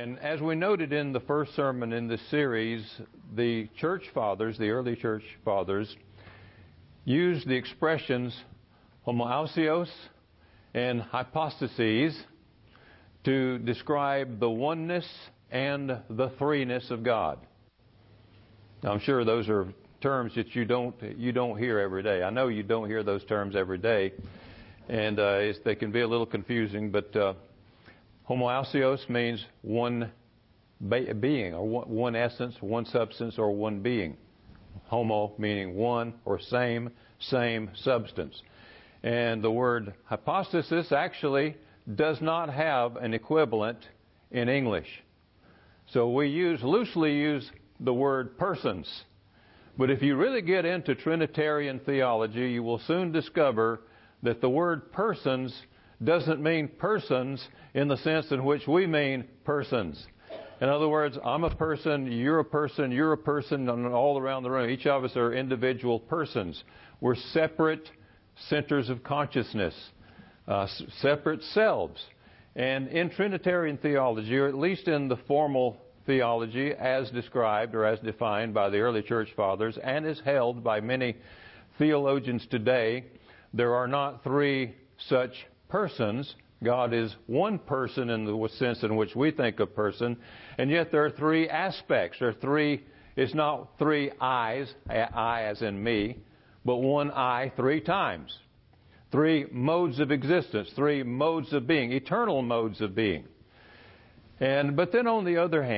And as we noted in the first sermon in this series, the church fathers, the early church fathers, used the expressions homoousios and hypostases to describe the oneness and the threeness of God. Now, I'm sure those are terms that you don't hear every day. I know you don't hear those terms every day, and they can be a little confusing, but homoousios means one being, or one essence, one substance, or one being. Homo meaning one or same substance. And the word hypostasis actually does not have an equivalent in English. So we loosely use the word persons. But if you really get into Trinitarian theology, you will soon discover that the word persons doesn't mean persons in the sense in which we mean persons. In other words, I'm a person, you're a person, and all around the room. Each of us are individual persons. We're separate centers of consciousness, separate selves. And in Trinitarian theology, or at least in the formal theology as described or as defined by the early church fathers and is held by many theologians today, there are not three such persons. God is one person in the sense in which we think of person, and yet there are three aspects. It's not three I's, I as in me, but one I three times. Three modes of existence, three modes of being, eternal modes of being. But then on the other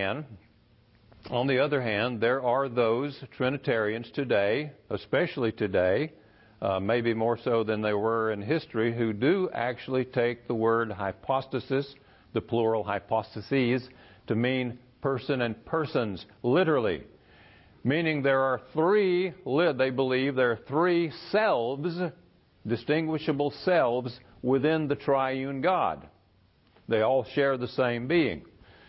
hand, there are those Trinitarians today, especially today, maybe more so than they were in history, who do actually take the word hypostasis, the plural hypostases, to mean person and persons, literally. Meaning they believe there are three selves, distinguishable selves, within the triune God. They all share the same being.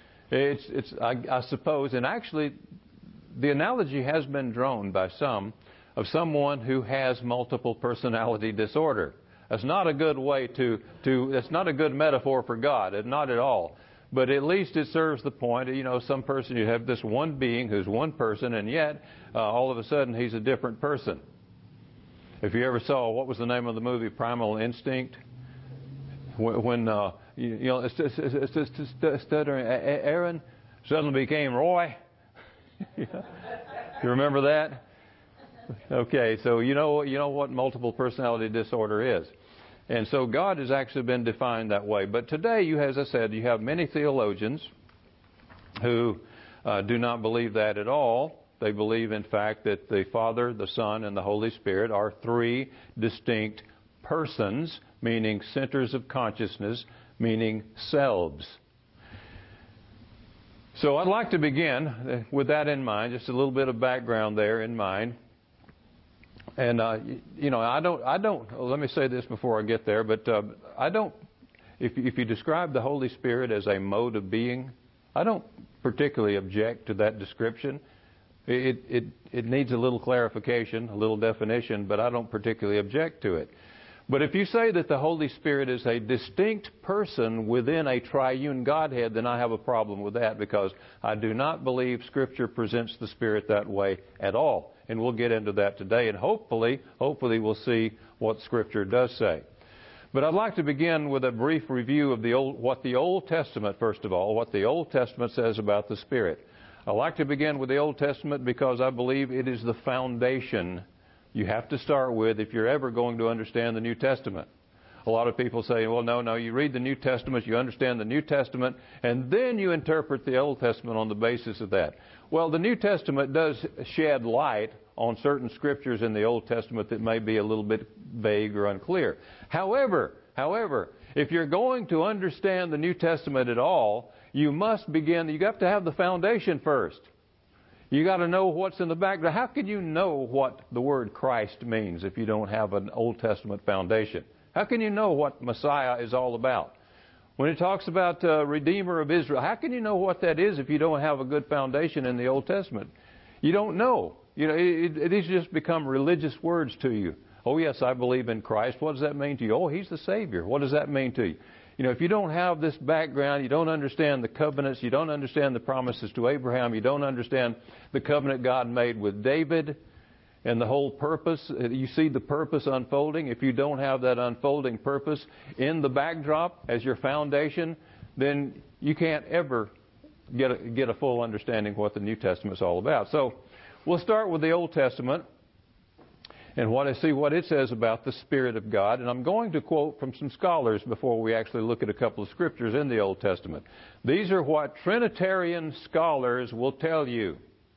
I suppose, and actually, the analogy has been drawn by some of someone who has multiple personality disorder. That's not a good way that's not a good metaphor for God, not at all. But at least it serves the point. Some person, you have this one being who's one person, and yet all of a sudden he's a different person. If you ever saw, what was the name of the movie, Primal Instinct? When stuttering Aaron suddenly became Roy. You remember that? Okay, so you know what multiple personality disorder is. And so God has actually been defined that way. But today, as I said, you have many theologians who do not believe that at all. They believe, in fact, that the Father, the Son, and the Holy Spirit are three distinct persons, meaning centers of consciousness, meaning selves. So I'd like to begin with that in mind, just a little bit of background there in mind. And, I don't, let me say this before I get there, but if you describe the Holy Spirit as a mode of being, I don't particularly object to that description. It needs a little clarification, a little definition, but I don't particularly object to it. But if you say that the Holy Spirit is a distinct person within a triune Godhead, then I have a problem with that, because I do not believe Scripture presents the Spirit that way at all. And we'll get into that today, and hopefully we'll see what Scripture does say. But I'd like to begin with a brief review of what the Old Testament, first of all, what the Old Testament says about the Spirit. I like to begin with the Old Testament because I believe it is the foundation you have to start with if you're ever going to understand the New Testament. A lot of people say, well, no, you read the New Testament, you understand the New Testament, and then you interpret the Old Testament on the basis of that. Well, the New Testament does shed light on certain scriptures in the Old Testament that may be a little bit vague or unclear. However, if you're going to understand the New Testament at all, you have to have the foundation first. You got to know what's in the background. How can you know what the word Christ means if you don't have an Old Testament foundation? How can you know what Messiah is all about? When it talks about Redeemer of Israel, how can you know what that is if you don't have a good foundation in the Old Testament? You don't know. These just become religious words to you. Oh, yes, I believe in Christ. What does that mean to you? Oh, He's the Savior. What does that mean to you? if you don't have this background, you don't understand the covenants, you don't understand the promises to Abraham, you don't understand the covenant God made with David and the whole purpose, you see the purpose unfolding. If you don't have that unfolding purpose in the backdrop as your foundation, then you can't ever get a full understanding of what the New Testament's all about. So we'll start with the Old Testament and what it says about the Spirit of God. And I'm going to quote from some scholars before we actually look at a couple of scriptures in the Old Testament. These are what Trinitarian scholars will tell you.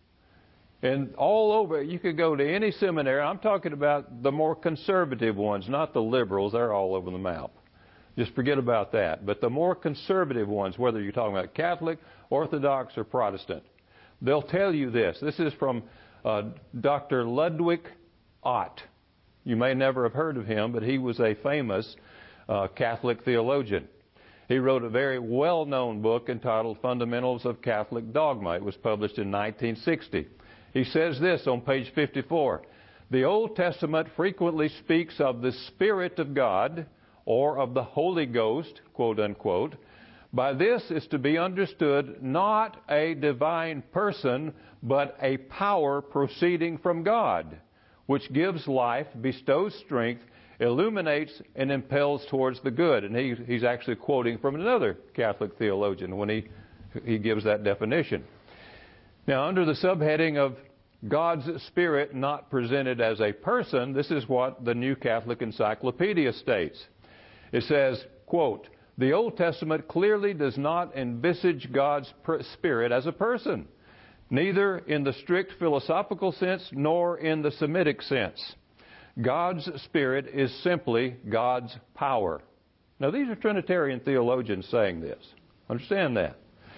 And all over, you could go to any seminary. I'm talking about the more conservative ones, not the liberals. They're all over the map. Just forget about that. But the more conservative ones, whether you're talking about Catholic, Orthodox, or Protestant, they'll tell you this. This is from Dr. Ludwig Ott. You may never have heard of him, but he was a famous Catholic theologian. He wrote a very well-known book entitled Fundamentals of Catholic Dogma. It was published in 1960. He says this on page 54. The Old Testament frequently speaks of the Spirit of God or of the Holy Ghost, quote unquote. By this is to be understood not a divine person, but a power proceeding from God, which gives life, bestows strength, illuminates, and impels towards the good. And he's actually quoting from another Catholic theologian when he gives that definition. Now, under the subheading of God's Spirit not presented as a person, this is what the New Catholic Encyclopedia states. It says, quote, the Old Testament clearly does not envisage God's Spirit as a person, neither in the strict philosophical sense nor in the Semitic sense. God's Spirit is simply God's power. Now, these are Trinitarian theologians saying this. Understand that.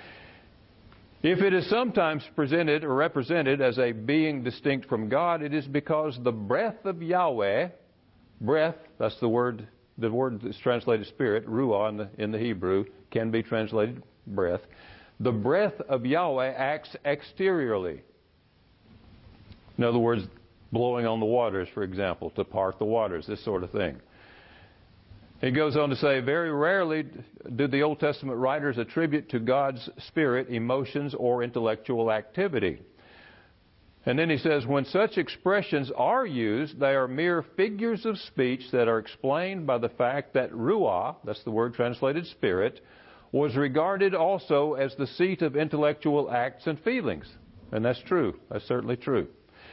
If it is sometimes presented or represented as a being distinct from God, it is because the breath of Yahweh, breath, that's the word that's translated spirit, ruah in the Hebrew, can be translated breath. The breath of Yahweh acts exteriorly. In other words, blowing on the waters, for example, to part the waters, this sort of thing. He goes on to say, very rarely do the Old Testament writers attribute to God's Spirit emotions or intellectual activity. And then he says, when such expressions are used, they are mere figures of speech that are explained by the fact that ruah, that's the word translated spirit, was regarded also as the seat of intellectual acts and feelings. And that's true. That's certainly true.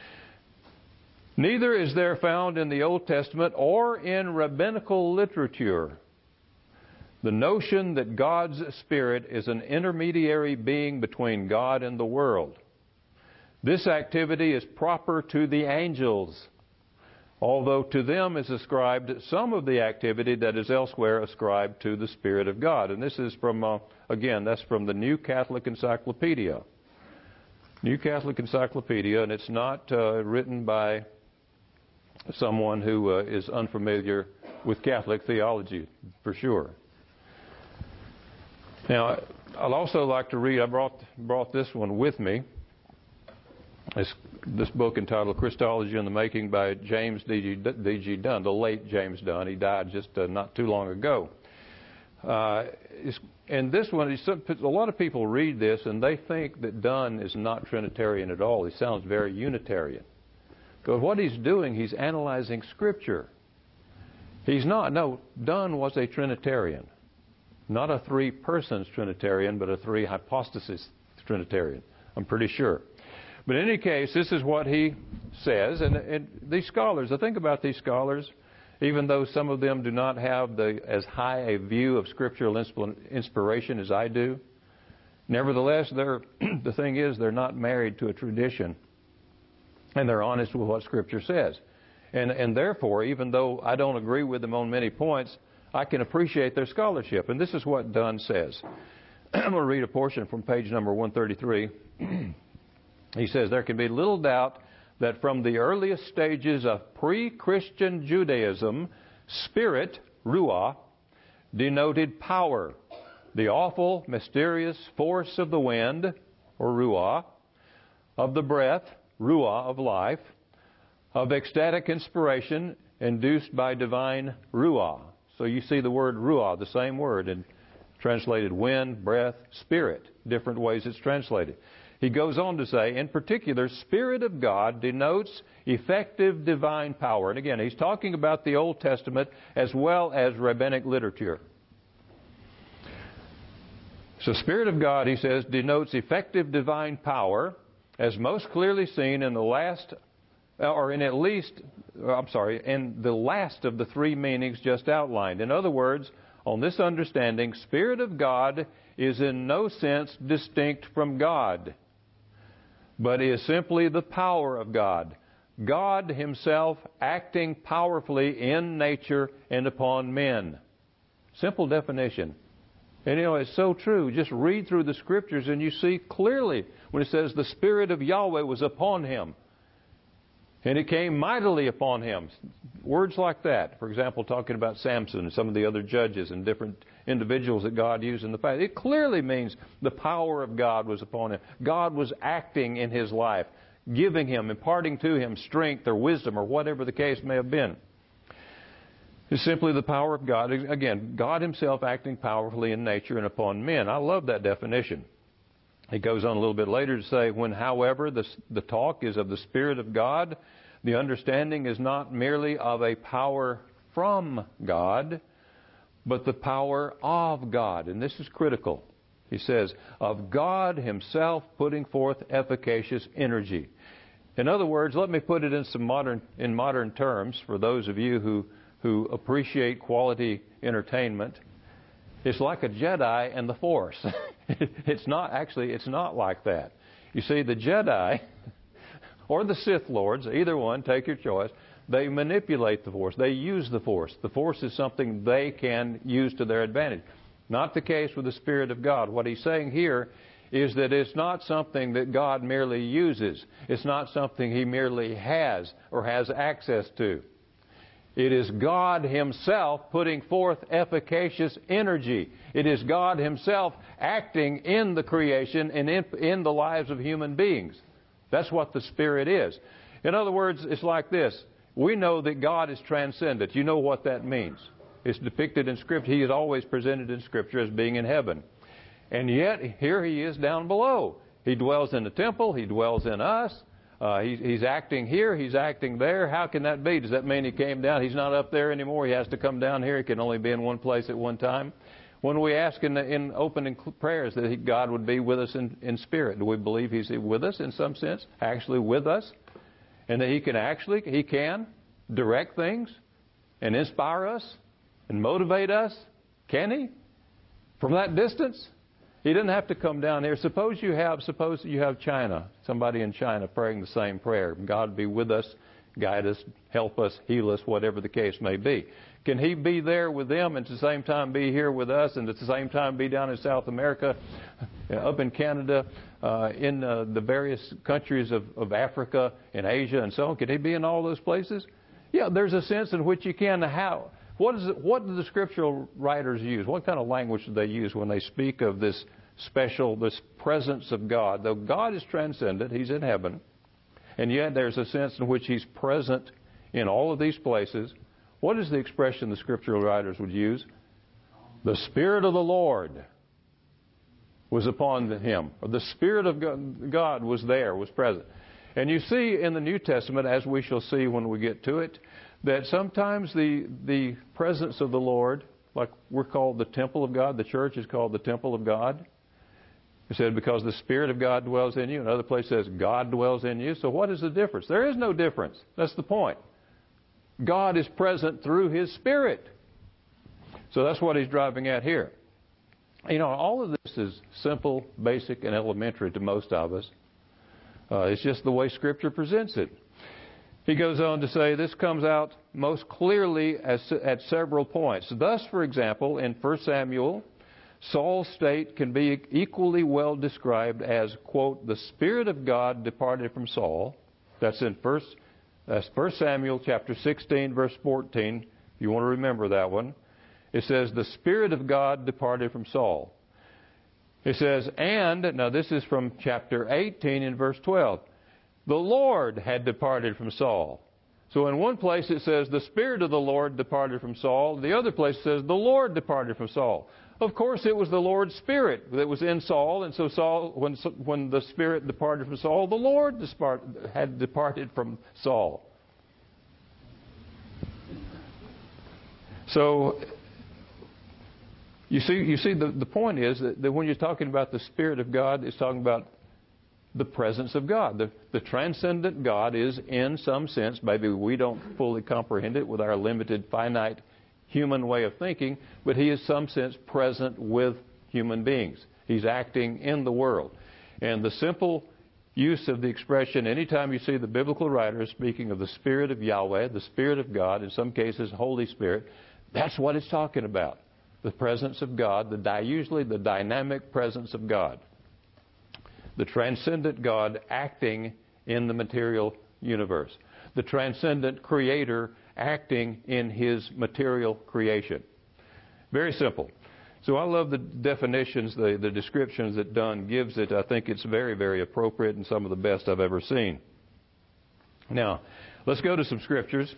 Neither is there found in the Old Testament or in rabbinical literature the notion that God's Spirit is an intermediary being between God and the world. This activity is proper to the angels, although to them is ascribed some of the activity that is elsewhere ascribed to the Spirit of God. And this is from, again, that's from the New Catholic Encyclopedia. New Catholic Encyclopedia, and it's not written by someone who is unfamiliar with Catholic theology, for sure. Now, I'd also like to read, I brought this one with me. This book entitled Christology in the Making by James D.G. Dunn, the late James Dunn. He died just not too long ago. And this one, a lot of people read this and they think that Dunn is not Trinitarian at all. He sounds very Unitarian. But what he's doing, he's analyzing Scripture. He's not. No, Dunn was a Trinitarian. Not a three-persons Trinitarian, but a three-hypostasis Trinitarian. I'm pretty sure. But in any case, this is what he says. And these scholars, I think about these scholars, even though some of them do not have as high a view of scriptural inspiration as I do, nevertheless, the thing is, they're not married to a tradition. And they're honest with what Scripture says. And therefore, even though I don't agree with them on many points, I can appreciate their scholarship. And this is what Dunn says. I'm going to read a portion from page number 133. He says, there can be little doubt that from the earliest stages of pre-Christian Judaism, spirit, ruah, denoted power, the awful, mysterious force of the wind, or ruah, of the breath, ruah of life, of ecstatic inspiration induced by divine ruah. So you see the word ruah, the same word, and translated wind, breath, spirit, different ways it's translated. He goes on to say, in particular, Spirit of God denotes effective divine power. And again, he's talking about the Old Testament as well as rabbinic literature. So Spirit of God, he says, denotes effective divine power, as most clearly seen in the last of the three meanings just outlined. In other words, on this understanding, Spirit of God is in no sense distinct from God, but is simply the power of God. God Himself acting powerfully in nature and upon men. Simple definition. And it's so true. Just read through the Scriptures and you see clearly when it says the Spirit of Yahweh was upon him. And it came mightily upon him. Words like that. For example, talking about Samson and some of the other judges and different individuals that God used in the past. It clearly means the power of God was upon him. God was acting in his life, giving him, imparting to him strength or wisdom or whatever the case may have been. It's simply the power of God. Again, God Himself acting powerfully in nature and upon men. I love that definition. He goes on a little bit later to say, when, however, the talk is of the Spirit of God, the understanding is not merely of a power from God, but the power of God. And this is critical. He says, of God Himself putting forth efficacious energy. In other words, let me put it in modern terms for those of you who appreciate quality entertainment. It's like a Jedi and the Force. It's not like that. You see, the Jedi or the Sith Lords, either one, take your choice, they manipulate the Force. They use the Force. The Force is something they can use to their advantage. Not the case with the Spirit of God. What he's saying here is that it's not something that God merely uses. It's not something He merely has or has access to. It is God Himself putting forth efficacious energy. It is God Himself acting in the creation and in the lives of human beings. That's what the Spirit is. In other words, it's like this. We know that God is transcendent. You know what that means. It's depicted in Scripture. He is always presented in Scripture as being in heaven. And yet, here He is down below. He dwells in the temple. He dwells in us. He's acting here, He's acting there. How can that be? Does that mean He came down? He's not up there anymore. He has to come down here. He can only be in one place at one time. When we ask in opening prayers that God would be with us in spirit, do we believe He's with us in some sense? Actually with us? And that He can direct things and inspire us and motivate us? Can He? From that distance? He didn't have to come down here. Suppose you have China, somebody in China praying the same prayer. God be with us, guide us, help us, heal us, whatever the case may be. Can He be there with them and at the same time be here with us and at the same time be down in South America, up in Canada, in the various countries of Africa and Asia and so on? Can He be in all those places? Yeah, there's a sense in which you can. How? What do the scriptural writers use? What kind of language do they use when they speak of this presence of God? Though God is transcendent, He's in heaven, and yet there's a sense in which He's present in all of these places. What is the expression the scriptural writers would use? The Spirit of the Lord was upon Him. Or the Spirit of God was there, was present. And you see in the New Testament, as we shall see when we get to it, that sometimes the presence of the Lord, like we're called the temple of God, the church is called the temple of God. It said because the Spirit of God dwells in you. Another place says God dwells in you. So what is the difference? There is no difference. That's the point. God is present through His Spirit. So that's what he's driving at here. All of this is simple, basic, and elementary to most of us. It's just the way Scripture presents it. He goes on to say this comes out most clearly at several points. Thus, for example, in 1 Samuel, Saul's state can be equally well described as, quote, the Spirit of God departed from Saul. That's 1 Samuel chapter 16, verse 14. If you want to remember that one. It says, the Spirit of God departed from Saul. It says, now this is from chapter 18 in verse 12. The Lord had departed from Saul. So in one place it says, the Spirit of the Lord departed from Saul. The other place says, the Lord departed from Saul. Of course, it was the Lord's Spirit that was in Saul, and so Saul, when the Spirit departed from Saul, the Lord had departed from Saul. So you see, the point is that when you're talking about the Spirit of God, it's talking about the presence of God. The transcendent God is, in some sense, maybe we don't fully comprehend it with our limited, finite human way of thinking, but He is, in some sense, present with human beings. He's acting in the world. And the simple use of the expression, anytime you see the biblical writers speaking of the Spirit of Yahweh, the Spirit of God, in some cases, Holy Spirit, that's what it's talking about. The presence of God, usually the dynamic presence of God. The transcendent God acting in the material universe. The transcendent Creator acting in His material creation. Very simple. So I love the definitions, the descriptions that Dunn gives it. I think it's very, very appropriate and some of the best I've ever seen. Now, let's go to some scriptures.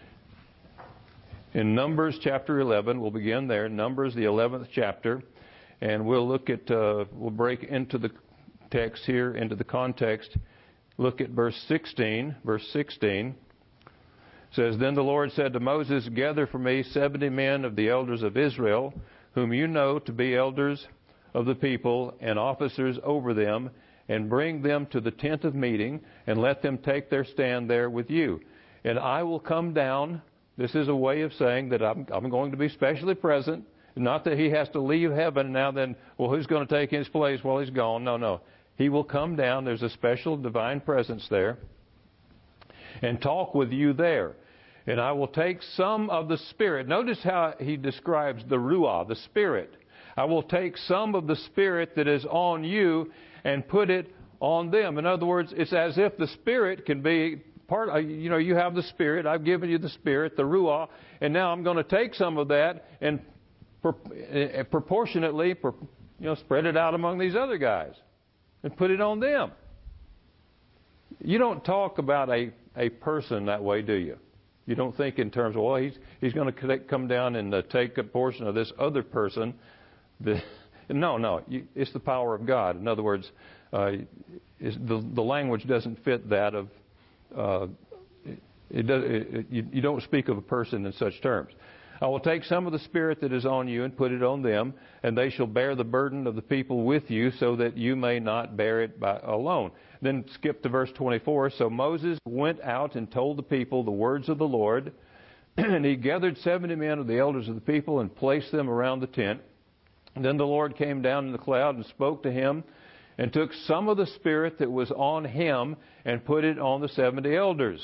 In Numbers chapter 11, we'll begin there. Numbers, the 11th chapter. And we'll look at, we'll break into the text here, into the context. Look at verse 16. Verse 16 says, Then the Lord said to Moses, Gather for me 70 men of the elders of Israel, whom you know to be elders of the people and officers over them, and bring them to the tent of meeting, and let them take their stand there with you. And I will come down. This is a way of saying that I'm going to be specially present. Not that He has to leave heaven and now then, well, who's going to take His place while He's gone? No. He will come down. There's a special divine presence there. And talk with you there. And I will take some of the Spirit. Notice how he describes the Ruah, the Spirit. I will take some of the Spirit that is on you and put it on them. In other words, it's as if the Spirit can be part of, you have the Spirit. I've given you the Spirit, the Ruah. And now I'm going to take some of that and proportionately, spread it out among these other guys and put it on them. You don't talk about a person that way, do you? You don't think in terms of, well, he's going to come down and take a portion of this other person. No. It's the power of God. In other words, the language doesn't fit that of. You don't speak of a person in such terms. I will take some of the Spirit that is on you and put it on them, and they shall bear the burden of the people with you, so that you may not bear it alone. Then skip to verse 24. So Moses went out and told the people the words of the Lord, and he gathered 70 men of the elders of the people and placed them around the tent. And then the Lord came down in the cloud and spoke to him, and took some of the Spirit that was on him and put it on the 70 elders.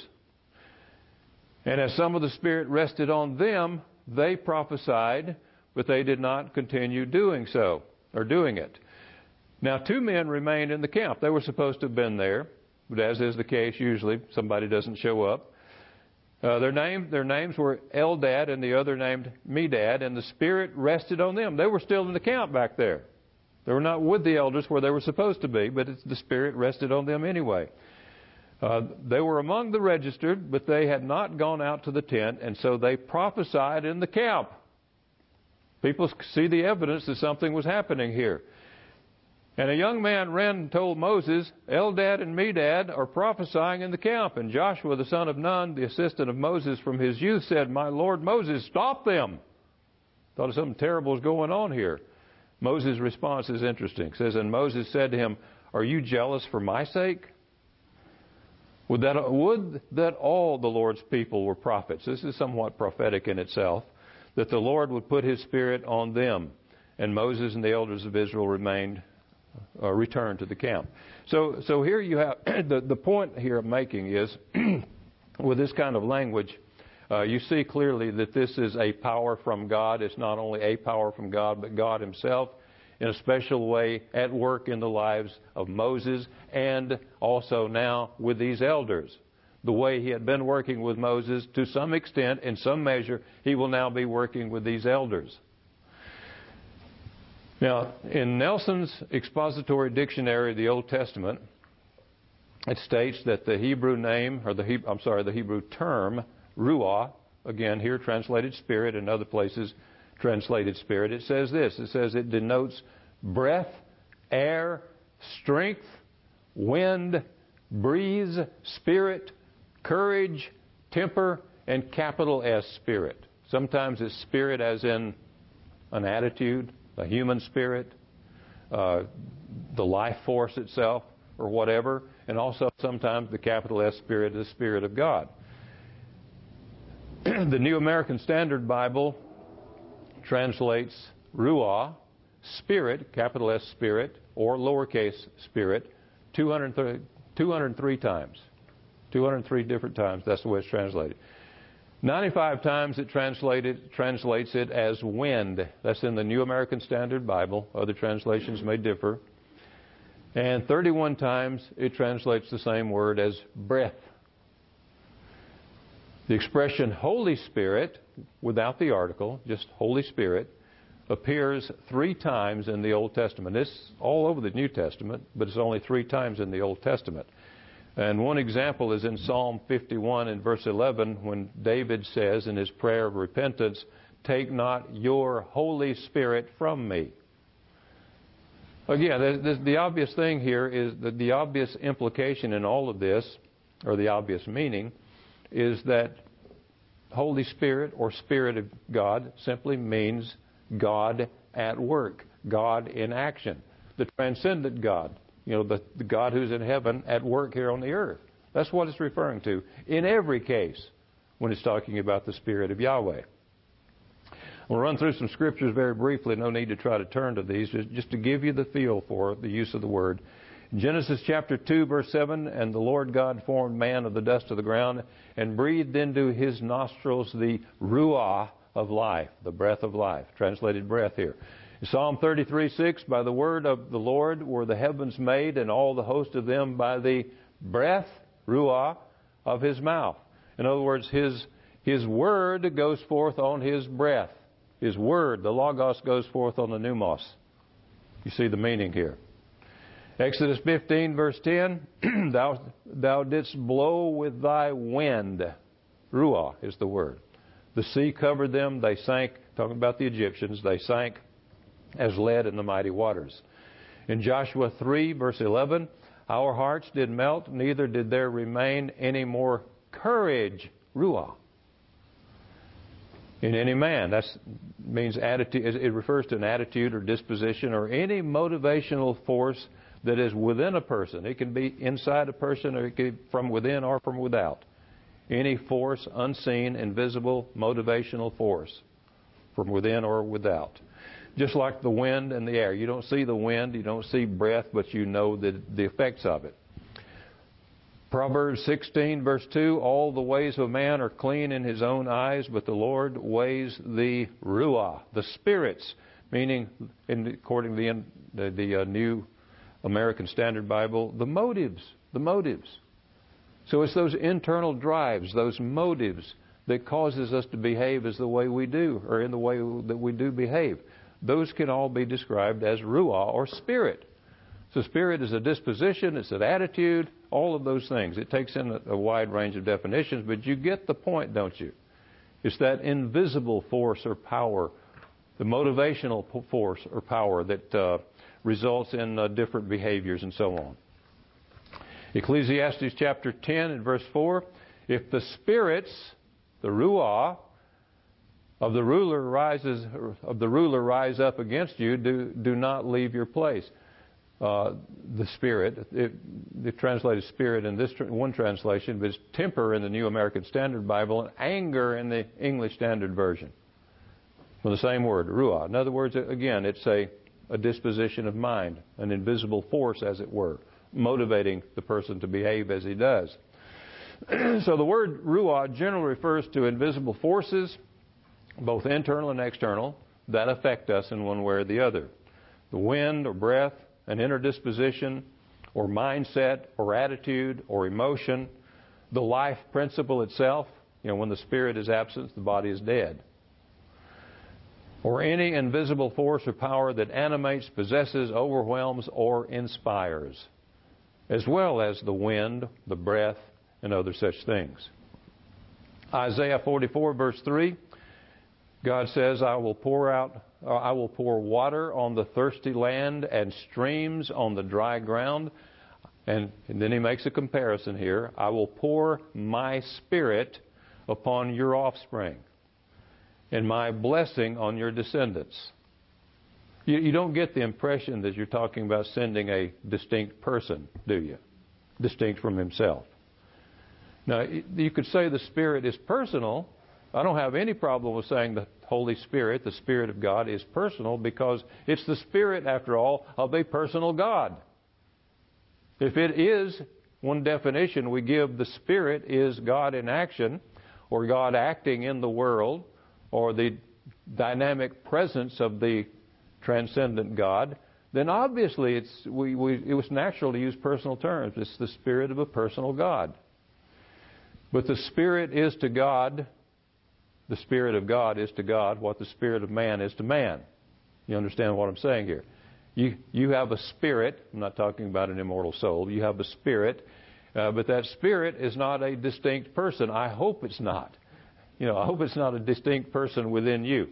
And as some of the Spirit rested on them, they prophesied, but they did not continue doing it. Now 2 men remained in the camp. They were supposed to have been there, but as is the case usually, somebody doesn't show up. Their names were Eldad and the other named Medad, and the Spirit rested on them. They were still in the camp back there. They were not with the elders where they were supposed to be, but the Spirit rested on them anyway. They were among the registered, but they had not gone out to the tent, and so they prophesied in the camp. People see the evidence that something was happening here. And a young man ran and told Moses, Eldad and Medad are prophesying in the camp. And Joshua, the son of Nun, the assistant of Moses from his youth, said, My Lord Moses, stop them. Thought something terrible was going on here. Moses' response is interesting. It says, And Moses said to him, Are you jealous for my sake? Would that all the Lord's people were prophets. This is somewhat prophetic in itself, that the Lord would put His Spirit on them. And Moses and the elders of Israel returned to the camp. So here you have, the point here I'm making is, with this kind of language, you see clearly that this is a power from God. It's not only a power from God, but God Himself in a special way at work in the lives of Moses and also now with these elders. The way He had been working with Moses, to some extent, in some measure, He will now be working with these elders. Now, in Nelson's Expository Dictionary of the Old Testament, it states that the Hebrew name, or the Hebrew term, ruah, again here translated spirit, in other places translated spirit, it says this. It says it denotes breath, air, strength, wind, breeze, spirit, courage, temper, and capital S, spirit. Sometimes it's spirit as in an attitude, a human spirit, the life force itself, or whatever, and also sometimes the capital S spirit is the Spirit of God. The New American Standard Bible translates ruah, spirit, capital S spirit, or lowercase spirit, 203 times. 203 different times, that's the way it's translated. 95 times it translates it as wind. That's in the New American Standard Bible. Other translations may differ. And 31 times it translates the same word as breath. The expression Holy Spirit, without the article, just Holy Spirit, appears 3 times in the Old Testament. It's all over the New Testament, but it's only 3 times in the Old Testament. And one example is in Psalm 51 and verse 11 when David says in his prayer of repentance, "Take not your Holy Spirit from me." Again, the obvious thing here is that the obvious implication in all of this, or the obvious meaning, is that Holy Spirit or Spirit of God simply means God at work, God in action, the transcendent God. The God who's in heaven at work here on the earth. That's what it's referring to in every case when it's talking about the Spirit of Yahweh. We'll run through some scriptures very briefly. No need to try to turn to these, just to give you the feel for the use of the word. Genesis chapter 2, verse 7, "And the Lord God formed man of the dust of the ground and breathed into his nostrils the ruah of life," the breath of life, translated breath here. Psalm 33:6, "By the word of the Lord were the heavens made, and all the host of them by the breath," ruah, "of his mouth." In other words, his word goes forth on his breath. His word, the Logos, goes forth on the pneumos. You see the meaning here. Exodus 15, verse 10, thou didst blow with thy wind. Ruah is the word. The sea covered them, they sank, talking about the Egyptians, they sank as lead in the mighty waters. In Joshua 3, verse 11, our hearts did melt, neither did there remain any more courage, ruah, in any man. That means attitude. It refers to an attitude or disposition or any motivational force that is within a person. It can be inside a person, or it can be from within or from without. Any force, unseen, invisible, motivational force from within or without. Just like the wind and the air. You don't see the wind, you don't see breath, but you know the effects of it. Proverbs 16, verse 2, "All the ways of man are clean in his own eyes, but the Lord weighs the ruah," the spirits, meaning, according to the New American Standard Bible, the motives. So it's those internal drives, those motives, that causes us to behave as the way we do, or in the way that we do behave. Those can all be described as ruah, or spirit. So spirit is a disposition, it's an attitude, all of those things. It takes in a wide range of definitions, but you get the point, don't you? It's that invisible force or power, the motivational force or power that results in different behaviors and so on. Ecclesiastes chapter 10 and verse 4, "If the spirits, the ruah, of the ruler rise up against you, do not leave your place." The spirit, they translated spirit in this one translation, but it's temper in the New American Standard Bible and anger in the English Standard Version. Well, the same word, ruah. In other words, again, it's a disposition of mind, an invisible force, as it were, motivating the person to behave as he does. So the word ruah generally refers to invisible forces, both internal and external, that affect us in one way or the other. The wind or breath, an inner disposition or mindset or attitude or emotion, the life principle itself. When the spirit is absent, the body is dead. Or any invisible force or power that animates, possesses, overwhelms, or inspires. as well as the wind, the breath, and other such things. Isaiah 44 verse 3, God says, I will pour water on the thirsty land and streams on the dry ground. And then he makes a comparison here. I will pour my Spirit upon your offspring and my blessing on your descendants. You don't get the impression that you're talking about sending a distinct person, do you? Distinct from himself. Now, you could say the Spirit is personal. I don't have any problem with saying the Holy Spirit, the Spirit of God, is personal, because it's the Spirit, after all, of a personal God. If it is, one definition we give, the Spirit is God in action, or God acting in the world, or the dynamic presence of the transcendent God, then obviously it was natural to use personal terms. It's the Spirit of a personal God. But the Spirit is to God, the Spirit of God is to God what the Spirit of man is to man. You understand what I'm saying here? You have a spirit. I'm not talking about an immortal soul. You have a spirit, but that spirit is not a distinct person. I hope it's not. I hope it's not a distinct person within you.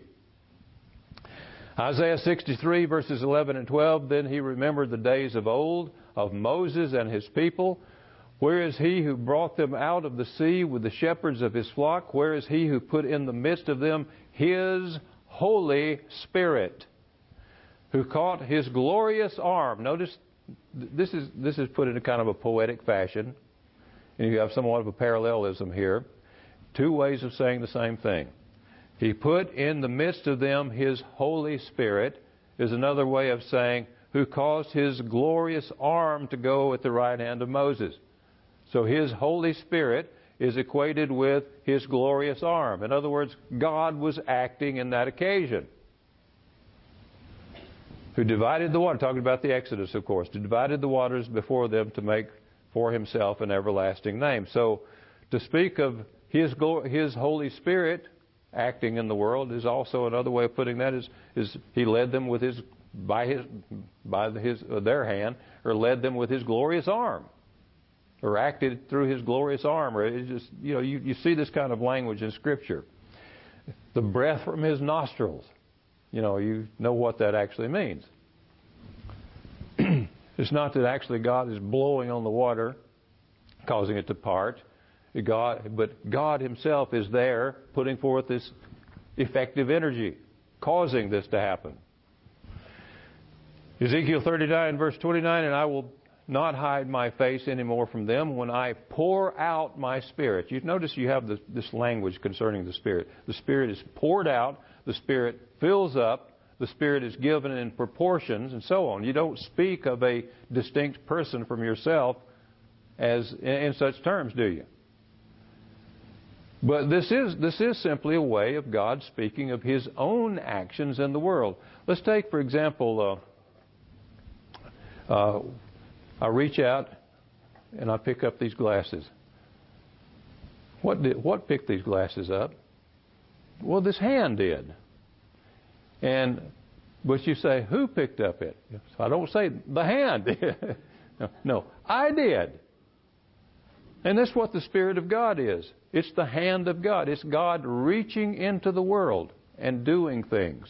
Isaiah 63 verses 11 and 12, then he remembered the days of old, of Moses and his people. Where is he who brought them out of the sea with the shepherds of his flock? Where is he who put in the midst of them his Holy Spirit, who caught his glorious arm? Notice, this is put in a kind of a poetic fashion, and you have somewhat of a parallelism here. Two ways of saying the same thing. He put in the midst of them his Holy Spirit is another way of saying who caused his glorious arm to go at the right hand of Moses. So his Holy Spirit is equated with his glorious arm. In other words, God was acting in that occasion. Who divided the water, talking about the Exodus, of course, who divided the waters before them to make for himself an everlasting name. So to speak of his Holy Spirit acting in the world is also another way of putting that is he led them with their hand, or led them with his glorious arm, or acted through his glorious arm. Or it's just, you see this kind of language in Scripture. The breath from his nostrils. You know what that actually means. It's not that actually God is blowing on the water, causing it to part. But God himself is there putting forth this effective energy, causing this to happen. Ezekiel 39 verse 29, and I will not hide my face anymore from them when I pour out my Spirit. You notice you have this language concerning the Spirit. The Spirit is poured out, the Spirit fills up, the Spirit is given in proportions, and so on. You don't speak of a distinct person from yourself as in such terms, do you? But this is simply a way of God speaking of his own actions in the world. Let's take, for example, I reach out and I pick up these glasses. What picked these glasses up? Well, this hand did. But you say, who picked up it? I don't say the hand did. No, I did. And that's what the Spirit of God is. It's the hand of God. It's God reaching into the world and doing things.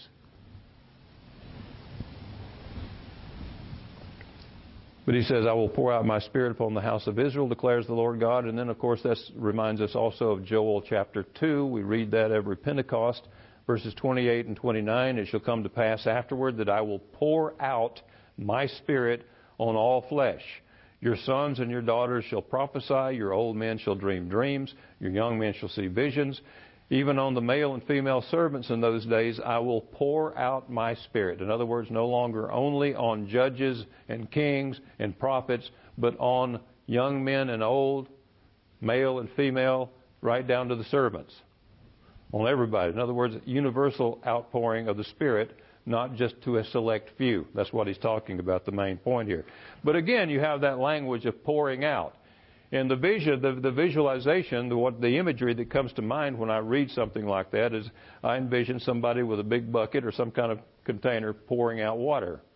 But he says, I will pour out my Spirit upon the house of Israel, declares the Lord God. And then, of course, that reminds us also of Joel chapter 2. We read that every Pentecost, verses 28 and 29. It shall come to pass afterward that I will pour out my Spirit on all flesh. Your sons and your daughters shall prophesy, your old men shall dream dreams, your young men shall see visions. Even on the male and female servants in those days I will pour out my Spirit. In other words, no longer only on judges and kings and prophets, but on young men and old, male and female, right down to the servants. On everybody. In other words, universal outpouring of the Spirit, not just to a select few. That's what he's talking about, the main point here. But again, you have that language of pouring out. And the vision, the visualization, the imagery that comes to mind when I read something like that is I envision somebody with a big bucket or some kind of container pouring out water.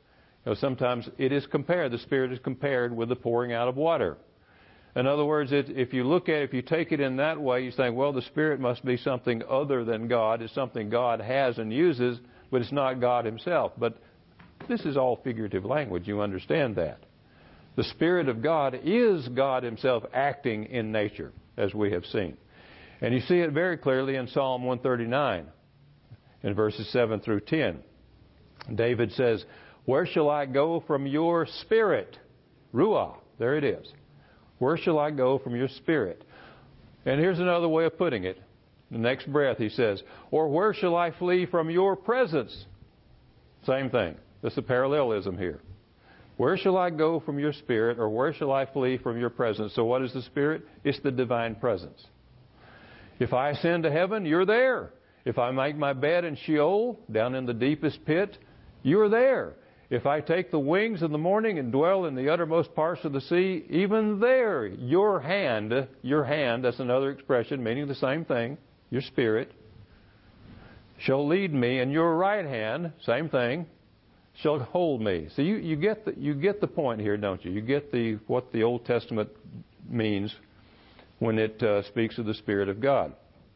Sometimes it is compared, the Spirit is compared with the pouring out of water. In other words, if you take it in that way, you think, well, the Spirit must be something other than God. It's something God has and uses, but it's not God Himself. But this is all figurative language. You understand that. The Spirit of God is God Himself acting in nature, as we have seen. And you see it very clearly in Psalm 139, in verses 7 through 10. David says, "Where shall I go from your Spirit?" Ruah, there it is. Where shall I go from your Spirit? And here's another way of putting it. The next breath he says, "Or where shall I flee from your presence?" Same thing. There's a parallelism here. Where shall I go from your Spirit, or where shall I flee from your presence? So what is the Spirit? It's the divine presence. If I ascend to heaven, you're there. If I make my bed in Sheol, down in the deepest pit, you're there. If I take the wings of the morning and dwell in the uttermost parts of the sea, even there, your hand, that's another expression meaning the same thing, your Spirit, shall lead me, and your right hand, same thing, shall hold me. So you get the point here, don't you? You get what the Old Testament means when it speaks of the Spirit of God.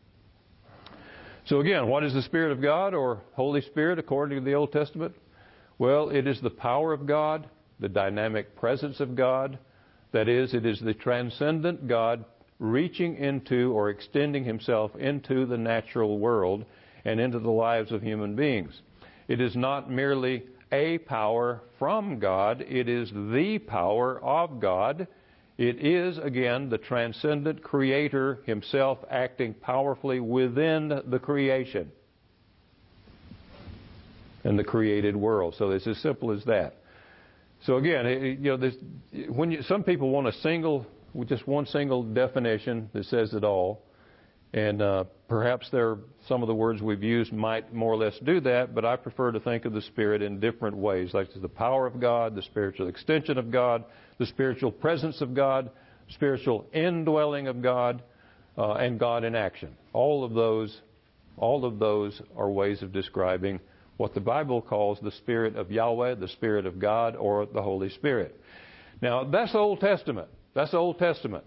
So again, what is the Spirit of God, or Holy Spirit according to the Old Testament? Well, it is the power of God, the dynamic presence of God. That is, it is the transcendent God reaching into or extending Himself into the natural world and into the lives of human beings. It is not merely a power from God. It is the power of God. It is, again, the transcendent Creator Himself acting powerfully within the creation and the created world. So it's as simple as that. So again, some people want just one single definition that says it all, and perhaps some of the words we've used might more or less do that, but I prefer to think of the Spirit in different ways, like the power of God, the spiritual extension of God, the spiritual presence of God, spiritual indwelling of God, and God in action. All of those are ways of describing what the Bible calls the Spirit of Yahweh, the Spirit of God, or the Holy Spirit. Now, that's Old Testament. That's Old Testament.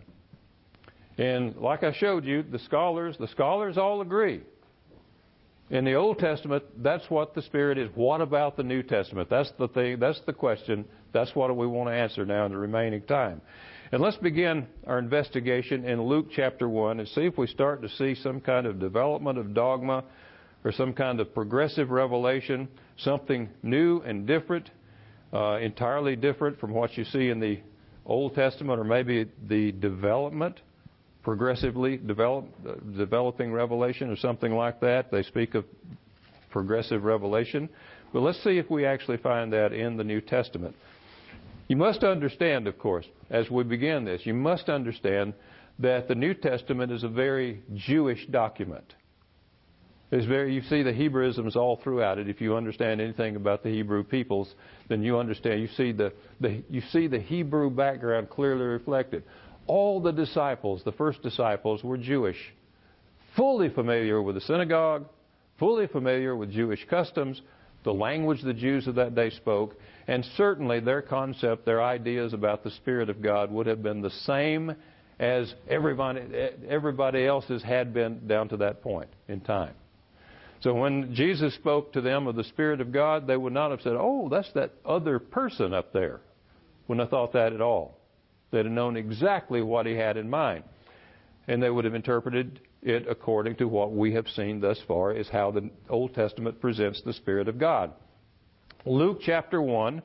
And like I showed you, the scholars all agree. In the Old Testament, that's what the Spirit is. What about the New Testament? That's the thing. That's the question. That's what we want to answer now in the remaining time. And let's begin our investigation in Luke chapter 1 and see if we start to see some kind of development of dogma or some kind of progressive revelation, something new and different, entirely different from what you see in the Old Testament, or maybe the progressively developing revelation or something like that. They speak of progressive revelation. But let's see if we actually find that in the New Testament. You must understand, of course, as we begin this, you must understand that the New Testament is a very Jewish document. You see the Hebrewisms all throughout it. If you understand anything about the Hebrew peoples, then you understand. You see the Hebrew background clearly reflected. All the disciples, the first disciples, were Jewish, fully familiar with the synagogue, fully familiar with Jewish customs, the language the Jews of that day spoke, and certainly their concept, their ideas about the Spirit of God would have been the same as everybody else's had been down to that point in time. So when Jesus spoke to them of the Spirit of God, they would not have said, "Oh, that's that other person up there." Wouldn't have thought that at all. They'd have known exactly what He had in mind. And they would have interpreted it according to what we have seen thus far is how the Old Testament presents the Spirit of God. Luke chapter 1,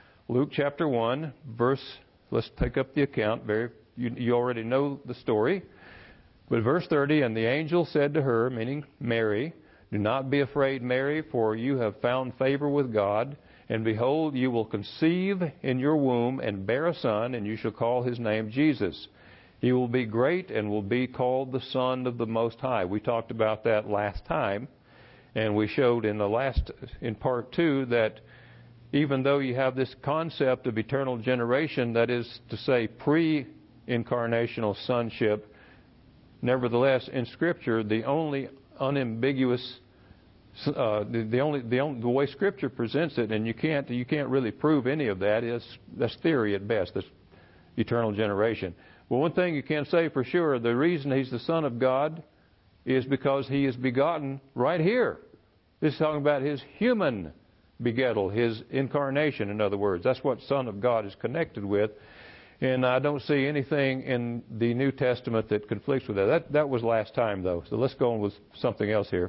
verse, let's take up the account. You already know the story. But verse 30, "And the angel said to her," meaning Mary, "Do not be afraid, Mary, for you have found favor with God. And behold, you will conceive in your womb and bear a son, and you shall call his name Jesus. He will be great and will be called the Son of the Most High." We talked about that last time, and we showed in part 2 that even though you have this concept of eternal generation, that is to say pre-incarnational sonship, nevertheless in Scripture the only unambiguous The way Scripture presents it, and you can't really prove any of that. That's theory at best. That's eternal generation. Well, one thing you can say for sure: the reason He's the Son of God is because He is begotten right here. This is talking about His human begettal, His incarnation. In other words, that's what Son of God is connected with. And I don't see anything in the New Testament that conflicts with that. That was last time, though. So let's go on with something else here.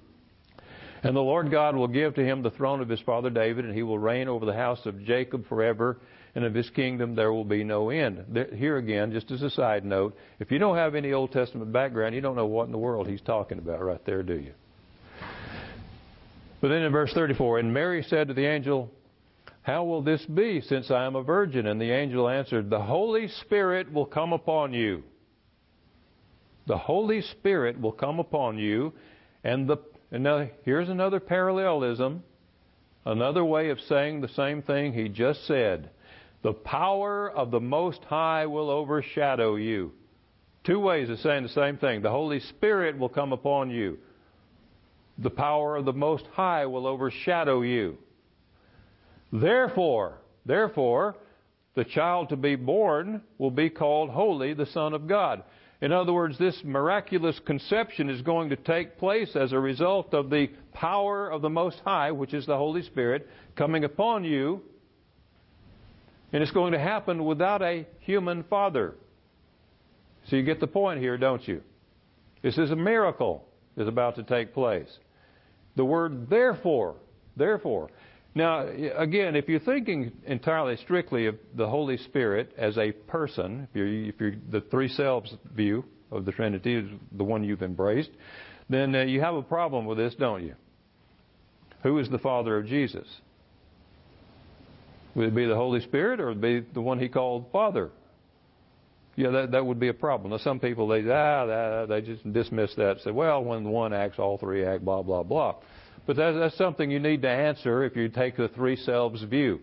And the Lord God will give to him the throne of his father David, and he will reign over the house of Jacob forever, and of his kingdom there will be no end. Here again, just as a side note, if you don't have any Old Testament background, you don't know what in the world he's talking about right there, do you? But then in verse 34, and Mary said to the angel, how will this be, since I am a virgin? And the angel answered, the Holy Spirit will come upon you. The Holy Spirit will come upon you, and now here's another parallelism, another way of saying the same thing he just said. The power of the Most High will overshadow you. Two ways of saying the same thing. The Holy Spirit will come upon you. The power of the Most High will overshadow you. Therefore, the child to be born will be called holy, the Son of God. In other words, this miraculous conception is going to take place as a result of the power of the Most High, which is the Holy Spirit, coming upon you. And it's going to happen without a human father. So you get the point here, don't you? This is a miracle is about to take place. The word therefore. Now, again, if you're thinking entirely strictly of the Holy Spirit as a person, if you're the three selves view of the Trinity is the one you've embraced, then you have a problem with this, don't you? Who is the Father of Jesus? Would it be the Holy Spirit, or would it be the one he called Father? Yeah, that would be a problem. Now, some people, they just dismiss that and say, well, when one acts, all three act, blah, blah, blah. But that's something you need to answer if you take the three selves view.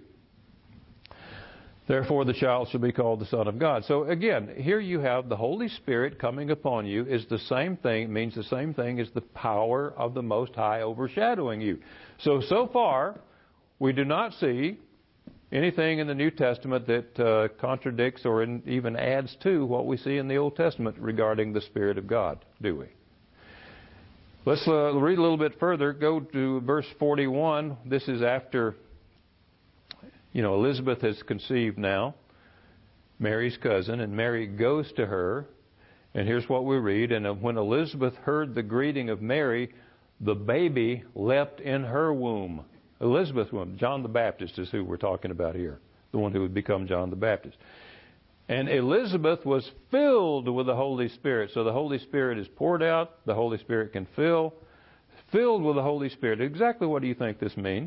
Therefore, the child shall be called the Son of God. So again, here you have the Holy Spirit coming upon you is the same thing, means the same thing as the power of the Most High overshadowing you. So far, we do not see anything in the New Testament that contradicts or even adds to what we see in the Old Testament regarding the Spirit of God, do we? Let's read a little bit further. Go to verse 41. This is after, Elizabeth has conceived now, Mary's cousin, and Mary goes to her. And here's what we read. And when Elizabeth heard the greeting of Mary, the baby leapt in her womb. Elizabeth's womb. John the Baptist is who we're talking about here, the one who would become John the Baptist. And Elizabeth was filled with the Holy Spirit. So the Holy Spirit is poured out. The Holy Spirit can fill. Filled with the Holy Spirit. Exactly what do you think this means?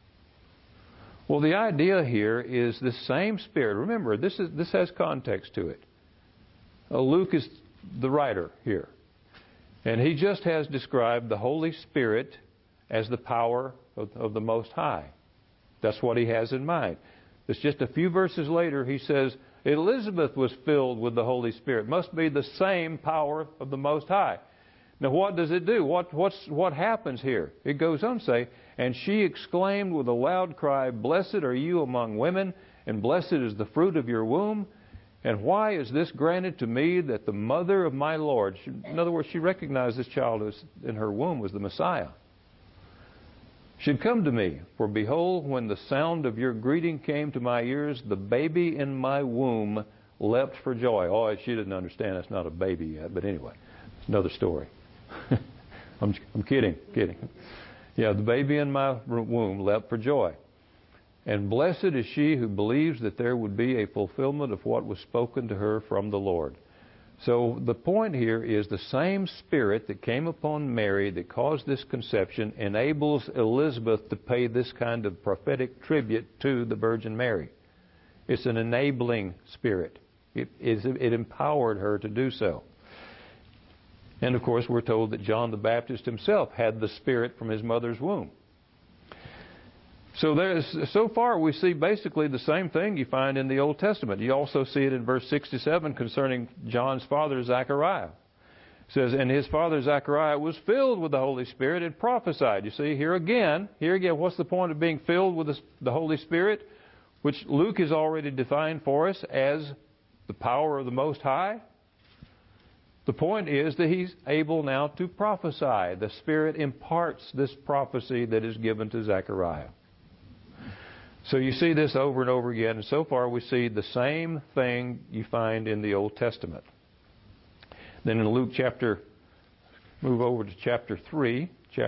Well, the idea here is the same Spirit. Remember, this has context to it. Luke is the writer here. And he just has described the Holy Spirit as the power of the Most High. That's what he has in mind. It's just a few verses later, he says, Elizabeth was filled with the Holy Spirit. Must be the same power of the Most High. Now, what does it do? What happens here? It goes on to say, and she exclaimed with a loud cry, blessed are you among women, and blessed is the fruit of your womb. And why is this granted to me, that the mother of my Lord, in other words, she recognized this child in her womb was the Messiah, should come to me. For behold, when the sound of your greeting came to my ears, the baby in my womb leapt for joy. Oh, she didn't understand that's not a baby yet, but anyway, it's another story. I'm kidding. Yeah, the baby in my womb leapt for joy. And blessed is she who believes that there would be a fulfillment of what was spoken to her from the Lord. So the point here is the same Spirit that came upon Mary that caused this conception enables Elizabeth to pay this kind of prophetic tribute to the Virgin Mary. It's an enabling Spirit. It empowered her to do so. And of course, we're told that John the Baptist himself had the Spirit from his mother's womb. So far we see basically the same thing you find in the Old Testament. You also see it in verse 67 concerning John's father, Zechariah. says, and his father Zechariah was filled with the Holy Spirit and prophesied. You see, here again, what's the point of being filled with the Holy Spirit, which Luke has already defined for us as the power of the Most High? The point is that he's able now to prophesy. The Spirit imparts this prophecy that is given to Zechariah. So you see this over and over again, and so far we see the same thing you find in the Old Testament. Then in Luke move over to chapter 3,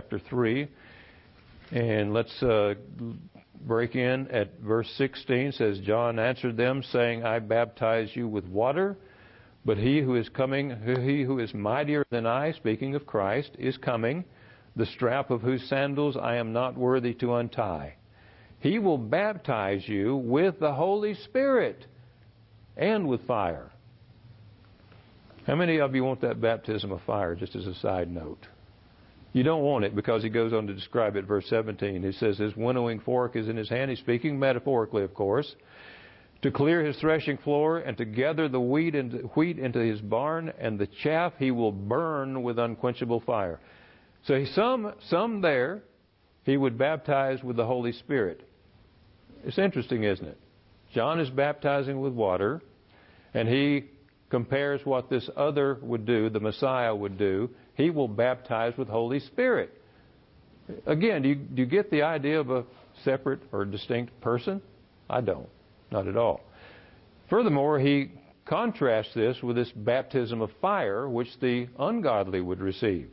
and let's break in at verse 16. It says, John answered them, saying, I baptize you with water, but he who is mightier than I, speaking of Christ, is coming, the strap of whose sandals I am not worthy to untie. He will baptize you with the Holy Spirit and with fire. How many of you want that baptism of fire, just as a side note? You don't want it, because he goes on to describe it, verse 17. He says his winnowing fork is in his hand. He's speaking metaphorically, of course. To clear his threshing floor and to gather the wheat into his barn, and the chaff he will burn with unquenchable fire. So some there he would baptize with the Holy Spirit. It's interesting, isn't it? John is baptizing with water, and he compares what this other would do, the Messiah would do. He will baptize with Holy Spirit. Again, do you get the idea of a separate or distinct person? I don't. Not at all. Furthermore, he contrasts this with this baptism of fire, which the ungodly would receive.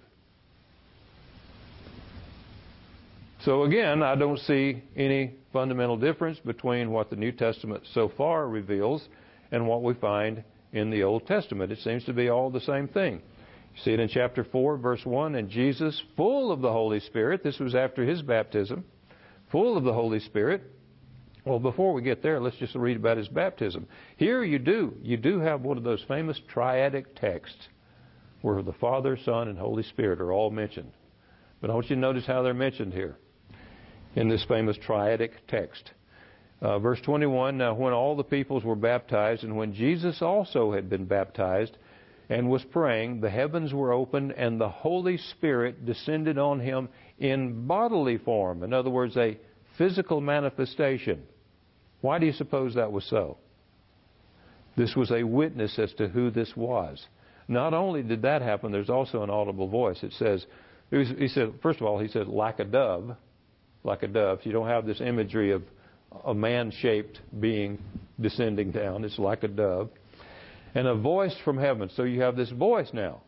So again, I don't see any fundamental difference between what the New Testament so far reveals and what we find in the Old Testament. It seems to be all the same thing. You see it in chapter 4, verse 1, and Jesus, full of the Holy Spirit, this was after his baptism, full of the Holy Spirit. Well, before we get there, let's just read about his baptism. Here you do have one of those famous triadic texts where the Father, Son, and Holy Spirit are all mentioned. But I want you to notice how they're mentioned here in this famous triadic text. Verse 21, now when all the peoples were baptized, and when Jesus also had been baptized and was praying, the heavens were opened, and the Holy Spirit descended on him in bodily form. In other words, a physical manifestation. Why do you suppose that was so? This was a witness as to who this was. Not only did that happen, there's also an audible voice. It says, first of all, he said, like a dove. Like a dove. So you don't have this imagery of a man-shaped being descending down. It's like a dove. And a voice from heaven. So you have this voice now.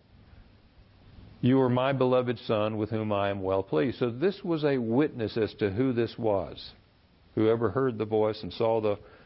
You are my beloved Son, with whom I am well pleased. So this was a witness as to who this was. Whoever heard the voice and saw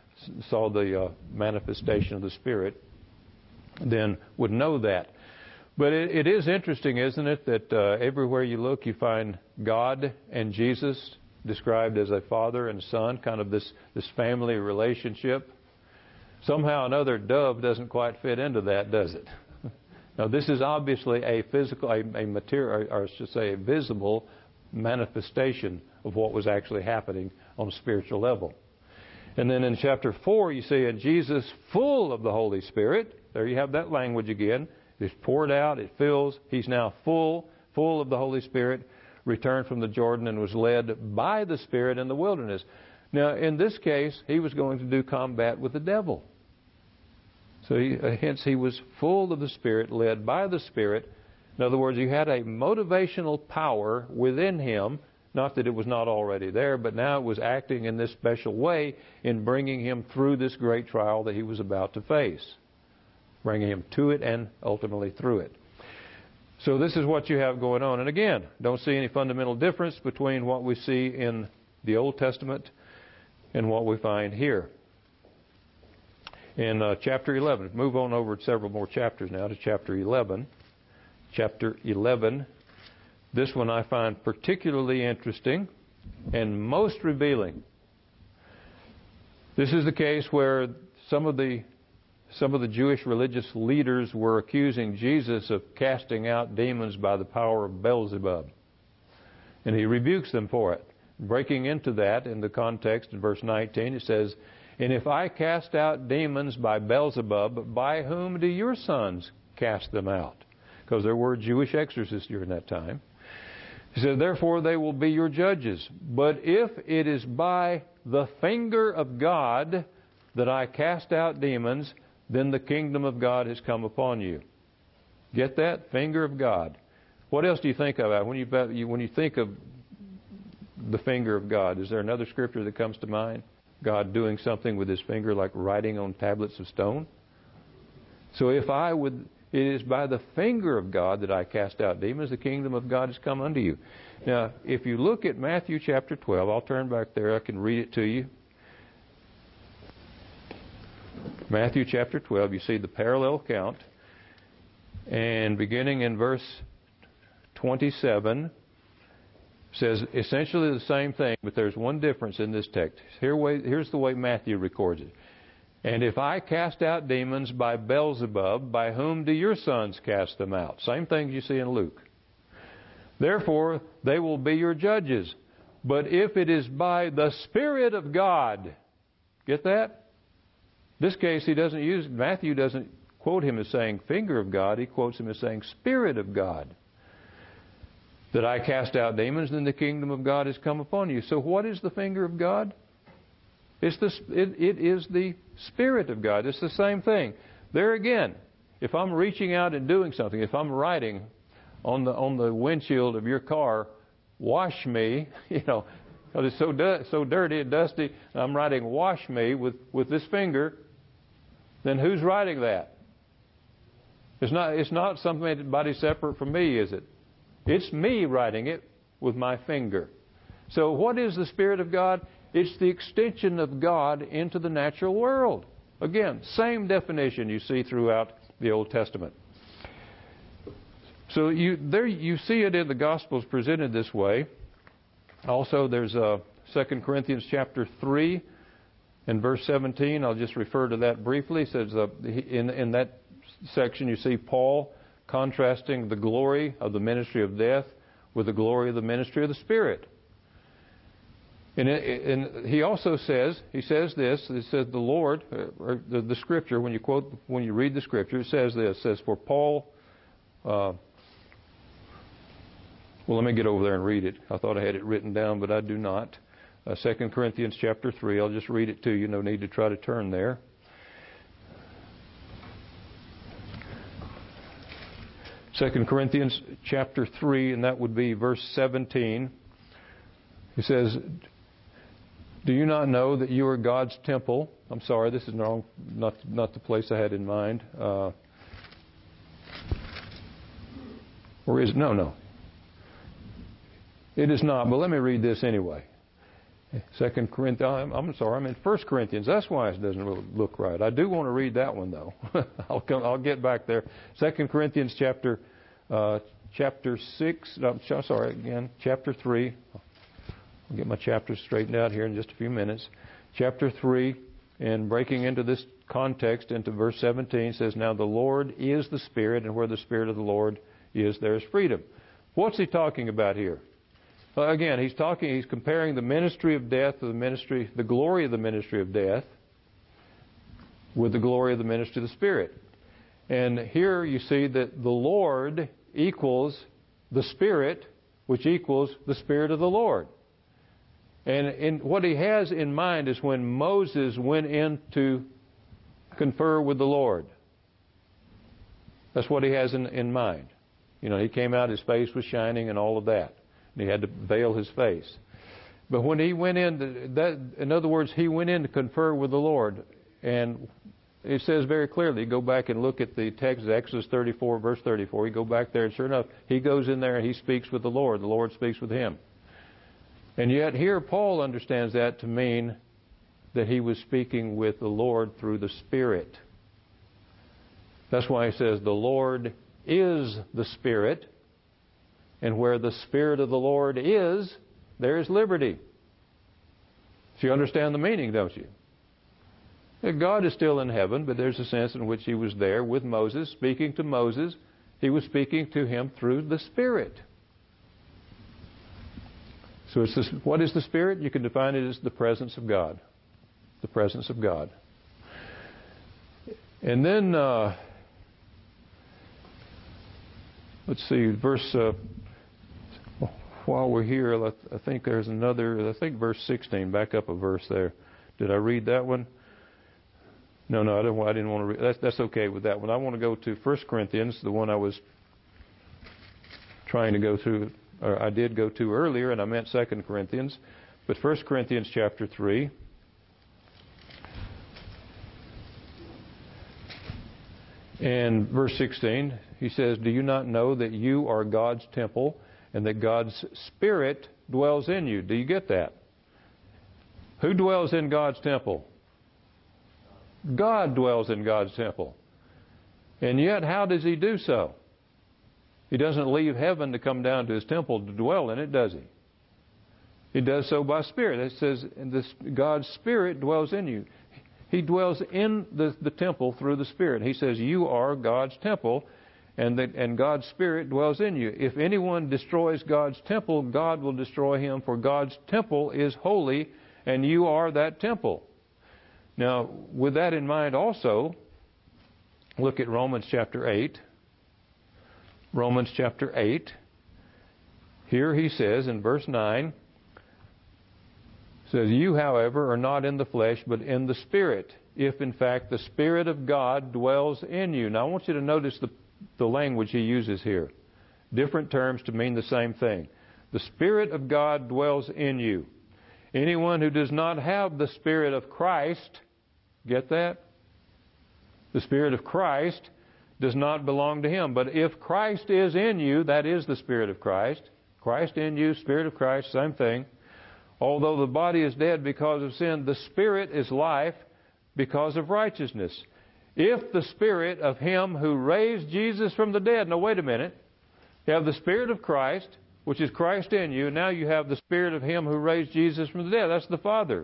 the manifestation of the Spirit then would know that. But it is interesting, isn't it, that everywhere you look you find God and Jesus described as a father and son, kind of this family relationship. Somehow or another, dove doesn't quite fit into that, does it? Now, this is obviously a physical, a material, or I should say a visible manifestation of what was actually happening on a spiritual level. And then in chapter 4, you see, and Jesus, full of the Holy Spirit, there you have that language again. It's poured out, it fills. He's now full of the Holy Spirit, returned from the Jordan and was led by the Spirit in the wilderness. Now, in this case, he was going to do combat with the devil. So hence he was full of the Spirit, led by the Spirit. In other words, you had a motivational power within him, not that it was not already there, but now it was acting in this special way in bringing him through this great trial that he was about to face, bringing him to it and ultimately through it. So this is what you have going on. And again, don't see any fundamental difference between what we see in the Old Testament and what we find here. In chapter 11, move on over several more chapters now to chapter 11. Chapter 11, this one I find particularly interesting and most revealing. This is the case where some of the Jewish religious leaders were accusing Jesus of casting out demons by the power of Beelzebub. And he rebukes them for it. Breaking into that in the context in verse 19, it says, and if I cast out demons by Beelzebub, by whom do your sons cast them out? because there were Jewish exorcists during that time. He said, therefore they will be your judges. But if it is by the finger of God that I cast out demons, then the kingdom of God has come upon you. Get that? Finger of God. What else do you think about when you think of the finger of God? Is there another scripture that comes to mind? God doing something with his finger like writing on tablets of stone? So if it is by the finger of God that I cast out demons, the kingdom of God has come unto you. Now, if you look at Matthew chapter 12, I'll turn back there, I can read it to you. Matthew chapter 12, you see the parallel count. And beginning in verse 27, says essentially the same thing, but there's one difference in this text. Here's the way Matthew records it. And if I cast out demons by Beelzebub, by whom do your sons cast them out? Same things you see in Luke. Therefore, they will be your judges. But if it is by the Spirit of God, get that? This case, Matthew doesn't quote him as saying finger of God. He quotes him as saying Spirit of God. That I cast out demons, then the kingdom of God has come upon you. So what is the finger of God? It is the Spirit of God. It's the same thing. There again, if I'm reaching out and doing something, if I'm writing on the windshield of your car, wash me, because it's so dirty and dusty, and I'm writing wash me with this finger, then who's writing that? It's not somebody separate from me, is it? It's me writing it with my finger. So what is the Spirit of God? It's the extension of God into the natural world. Again, same definition you see throughout the Old Testament. So you see it in the Gospels presented this way. Also, there's 2 Corinthians chapter 3 and verse 17. I'll just refer to that briefly. It says in that section you see Paul contrasting the glory of the ministry of death with the glory of the ministry of the Spirit. And he also says this, it says the Lord, or the Scripture, when you read the Scripture, it says this, it says, for Paul, well, let me get over there and read it. I thought I had it written down, but I do not. 2 Corinthians chapter 3, I'll just read it to you, no need to try to turn there. Second Corinthians chapter 3, and that would be verse 17. He says, do you not know that you are God's temple? I'm sorry, this is wrong, not the place I had in mind. Or is it? No. It is not, but let me read this anyway. 2 Corinthians, I'm sorry, I'm in 1 Corinthians. That's why it doesn't look right. I do want to read that one, though. I'll get back there. 2 Corinthians chapter 6, chapter 3. I'll get my chapters straightened out here in just a few minutes. Chapter 3, and breaking into this context, into verse 17, says, now the Lord is the Spirit, and where the Spirit of the Lord is, there is freedom. What's he talking about here? Again, he's comparing the ministry of death to the glory of the ministry of death with the glory of the ministry of the Spirit. And here you see that the Lord equals the Spirit, which equals the Spirit of the Lord. And what he has in mind is when Moses went in to confer with the Lord. That's what he has in mind. He came out, his face was shining and all of that. And he had to veil his face. But when he went in other words, he went in to confer with the Lord. And it says very clearly, go back and look at the text, Exodus 34, verse 34. You go back there, and sure enough, he goes in there and he speaks with the Lord. The Lord speaks with him. And yet here Paul understands that to mean that he was speaking with the Lord through the Spirit. That's why he says the Lord is the Spirit. And where the Spirit of the Lord is, there is liberty. So you understand the meaning, don't you? God is still in heaven, but there's a sense in which he was there with Moses, speaking to Moses. He was speaking to him through the Spirit. So what is the Spirit? You can define it as the presence of God. The presence of God. And then let's see, while we're here, I think there's another, I think verse 16, back up a verse there. Did I read that one? No, I didn't want to read. That's okay with that one. I want to go to 1 Corinthians, the one I was trying to go through, or I did go to earlier, and I meant 2 Corinthians. But 1 Corinthians chapter 3. And verse 16, he says, "Do you not know that you are God's temple and that God's Spirit dwells in you?" Do you get that? Who dwells in God's temple? God dwells in God's temple. And yet, how does He do so? He doesn't leave heaven to come down to His temple to dwell in it, does He? He does so by Spirit. It says, God's Spirit dwells in you. He dwells in the temple through the Spirit. He says, you are God's temple, and God's Spirit dwells in you. If anyone destroys God's temple, God will destroy him, for God's temple is holy, and you are that temple. Now, with that in mind also, look at Romans chapter 8. Romans chapter 8. Here he says in verse 9, says, "You, however, are not in the flesh, but in the Spirit, if in fact the Spirit of God dwells in you." Now I want you to notice the language he uses here. Different terms to mean the same thing. The Spirit of God dwells in you. Anyone who does not have the Spirit of Christ, get that? The Spirit of Christ does not belong to him. But if Christ is in you, that is the Spirit of Christ. Christ in you, Spirit of Christ, same thing. Although the body is dead because of sin, the Spirit is life because of righteousness. If the Spirit of Him who raised Jesus from the dead... Now wait a minute. You have the Spirit of Christ, which is Christ in you. Now you have the Spirit of Him who raised Jesus from the dead. That's the Father.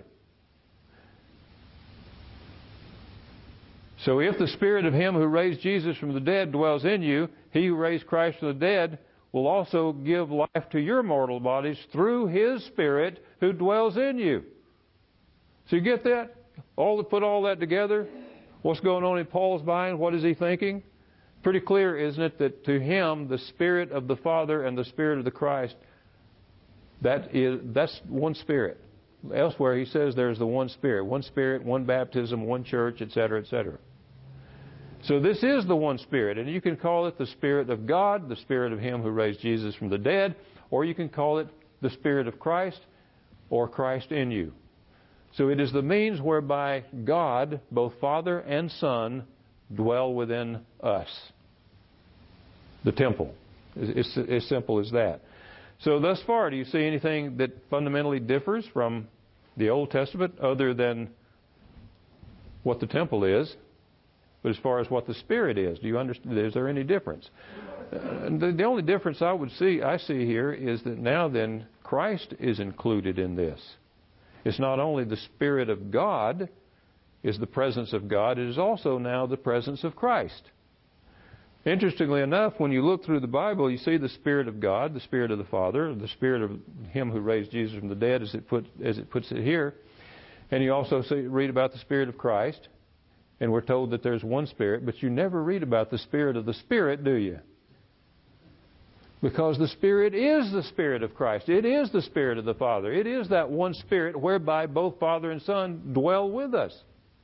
So if the Spirit of Him who raised Jesus from the dead dwells in you, He who raised Christ from the dead will also give life to your mortal bodies through His Spirit who dwells in you. So you get that? Put all that together. What's going on in Paul's mind? What is he thinking? Pretty clear, isn't it, that to him the Spirit of the Father and the Spirit of the Christ, that's one Spirit. Elsewhere he says there's the one Spirit, one baptism, one church, etc., etc. So this is the one Spirit, and you can call it the Spirit of God, the Spirit of Him who raised Jesus from the dead, or you can call it the Spirit of Christ, or Christ in you. So it is the means whereby God, both Father and Son, dwell within us. The temple. It's as simple as that. So thus far, do you see anything that fundamentally differs from the Old Testament other than what the temple is? But as far as what the Spirit is, do you understand? Is there any difference? The only difference I see here is that now then Christ is included in this. It's not only the Spirit of God is the presence of God, it is also now the presence of Christ. Interestingly enough, when you look through the Bible, you see the Spirit of God, the Spirit of the Father, the Spirit of Him who raised Jesus from the dead, as it puts it here. And you also read about the Spirit of Christ. And we're told that there's one Spirit, but you never read about the Spirit of the Spirit, do you? Because the Spirit is the Spirit of Christ. It is the Spirit of the Father. It is that one Spirit whereby both Father and Son dwell with us.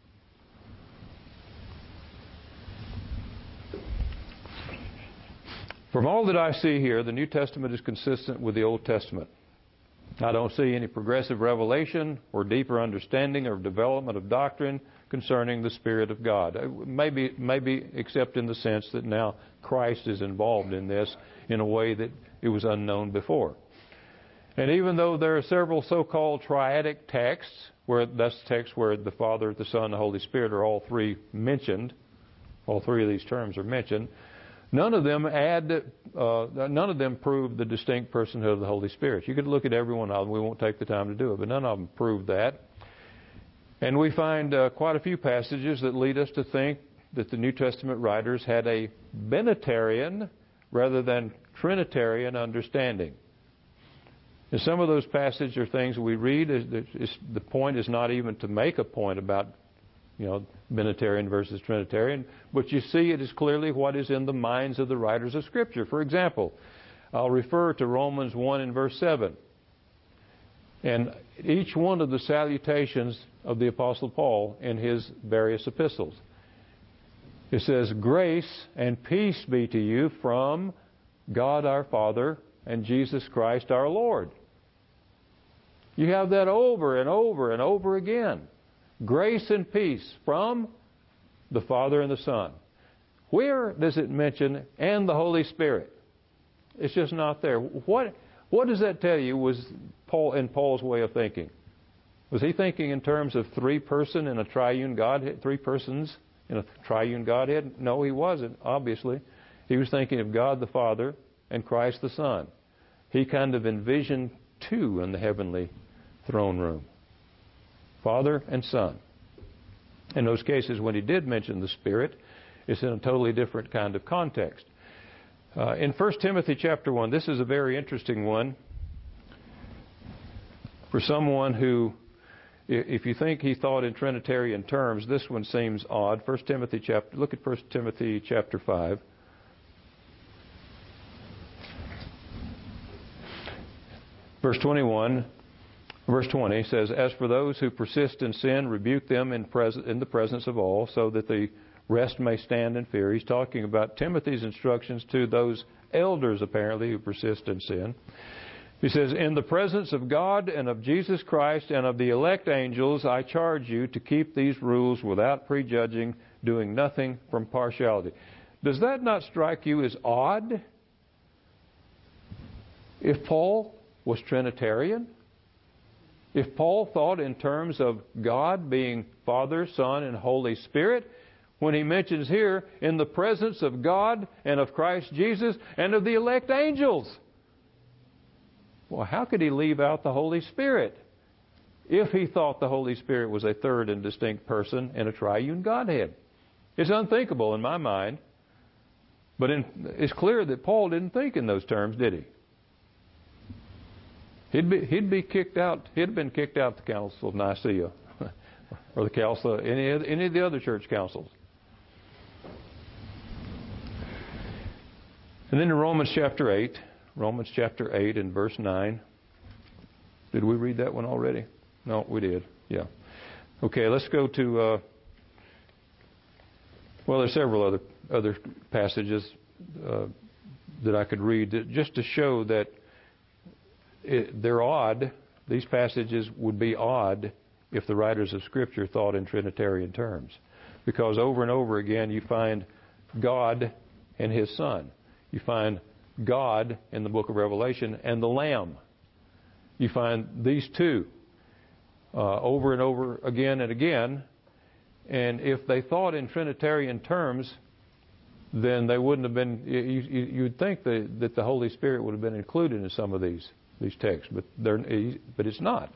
From all that I see here, the New Testament is consistent with the Old Testament. I don't see any progressive revelation or deeper understanding or development of doctrine concerning the Spirit of God. Maybe except in the sense that now Christ is involved in this in a way that it was unknown before. And even though there are several so-called triadic texts, that's texts where the Father, the Son, and the Holy Spirit are all three mentioned, all three of these terms are mentioned, none of them prove the distinct personhood of the Holy Spirit. You could look at every one of them. We won't take the time to do it, but none of them prove that. And we find quite a few passages that lead us to think that the New Testament writers had a Binitarian rather than Trinitarian understanding. And some of those passages are things we read. The point is not even to make a point about Binitarian versus Trinitarian, but you see it is clearly what is in the minds of the writers of Scripture. For example, I'll refer to Romans 1 and verse 7. And each one of the salutations of the Apostle Paul in his various epistles. It says, "Grace and peace be to you from God our Father and Jesus Christ our Lord." You have that over and over and over again. Grace and peace from the Father and the Son. Where does it mention "and the Holy Spirit"? It's just not there. What does that tell you was Paul's way of thinking? Was he thinking in terms of three persons in a triune Godhead? No, he wasn't, obviously. He was thinking of God the Father and Christ the Son. He kind of envisioned two in the heavenly throne room. Father and Son. In those cases, when he did mention the Spirit, it's in a totally different kind of context. In 1 Timothy chapter 1, this is a very interesting one for someone who, if you think he thought in Trinitarian terms, this one seems odd. Look at 1 Timothy chapter 5. Verse 20 says, "As for those who persist in sin, rebuke them in the presence of all, so that the rest may stand in fear." He's talking about Timothy's instructions to those elders, apparently, who persist in sin. He says, "In the presence of God and of Jesus Christ and of the elect angels, I charge you to keep these rules without prejudging, doing nothing from partiality." Does that not strike you as odd? If Paul was Trinitarian, if Paul thought in terms of God being Father, Son, and Holy Spirit, when he mentions here, "in the presence of God and of Christ Jesus and of the elect angels," well, how could he leave out the Holy Spirit if he thought the Holy Spirit was a third and distinct person in a triune Godhead? It's unthinkable in my mind. But it's clear that Paul didn't think in those terms, did he? He'd be kicked out. He'd have been kicked out the Council of Nicaea, or the council, any of the other church councils. And then in Romans chapter 8 and verse 9. Did we read that one already? No, we did. Yeah. Okay, let's go to. Well, there's several other passages that I could read just to show that they're odd. These passages would be odd if the writers of Scripture thought in Trinitarian terms. Because over and over again you find God and His Son. You find God in the book of Revelation and the Lamb. You find these two over and over again and again. And if they thought in Trinitarian terms, then they wouldn't have been. You'd think that the Holy Spirit would have been included in some of these texts, but it's not.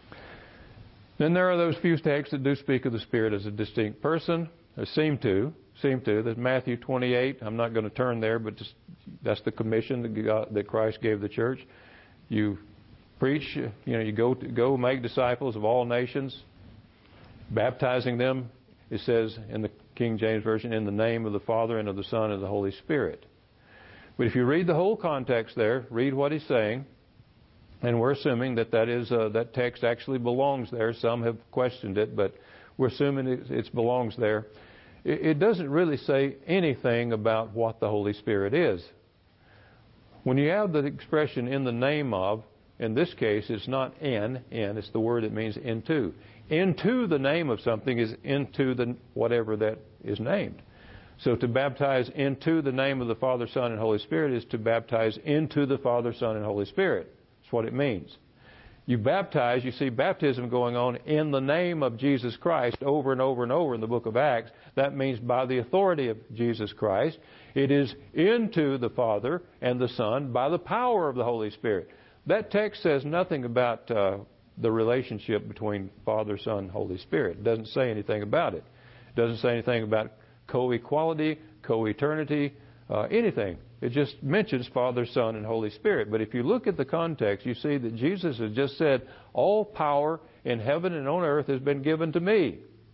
Then there are those few texts that do speak of the Spirit as a distinct person. Or seem to. That Matthew 28. I'm not going to turn there, but that's the commission that Christ gave the church. You preach. You go make disciples of all nations, baptizing them. It says in the King James Version, "in the name of the Father and of the Son and of the Holy Spirit." But if you read the whole context there, read what he's saying, and we're assuming that text actually belongs there. Some have questioned it, but we're assuming it belongs there. It doesn't really say anything about what the Holy Spirit is. When you have the expression "in the name of," in this case, it's not in, it's the word that means into. Into the name of something is into the whatever that is named. So to baptize into the name of the Father, Son, and Holy Spirit is to baptize into the Father, Son, and Holy Spirit. That's what it means. You baptize, you see baptism going on in the name of Jesus Christ over and over and over in the book of Acts. That means by the authority of Jesus Christ. It is into the Father and the Son by the power of the Holy Spirit. That text says nothing about the relationship between Father, Son, Holy Spirit. It doesn't say anything about it. It doesn't say anything about co-equality, co-eternity, anything. It just mentions Father, Son, and Holy Spirit. But if you look at the context, you see that Jesus has just said, "All power in heaven and on earth has been given to me."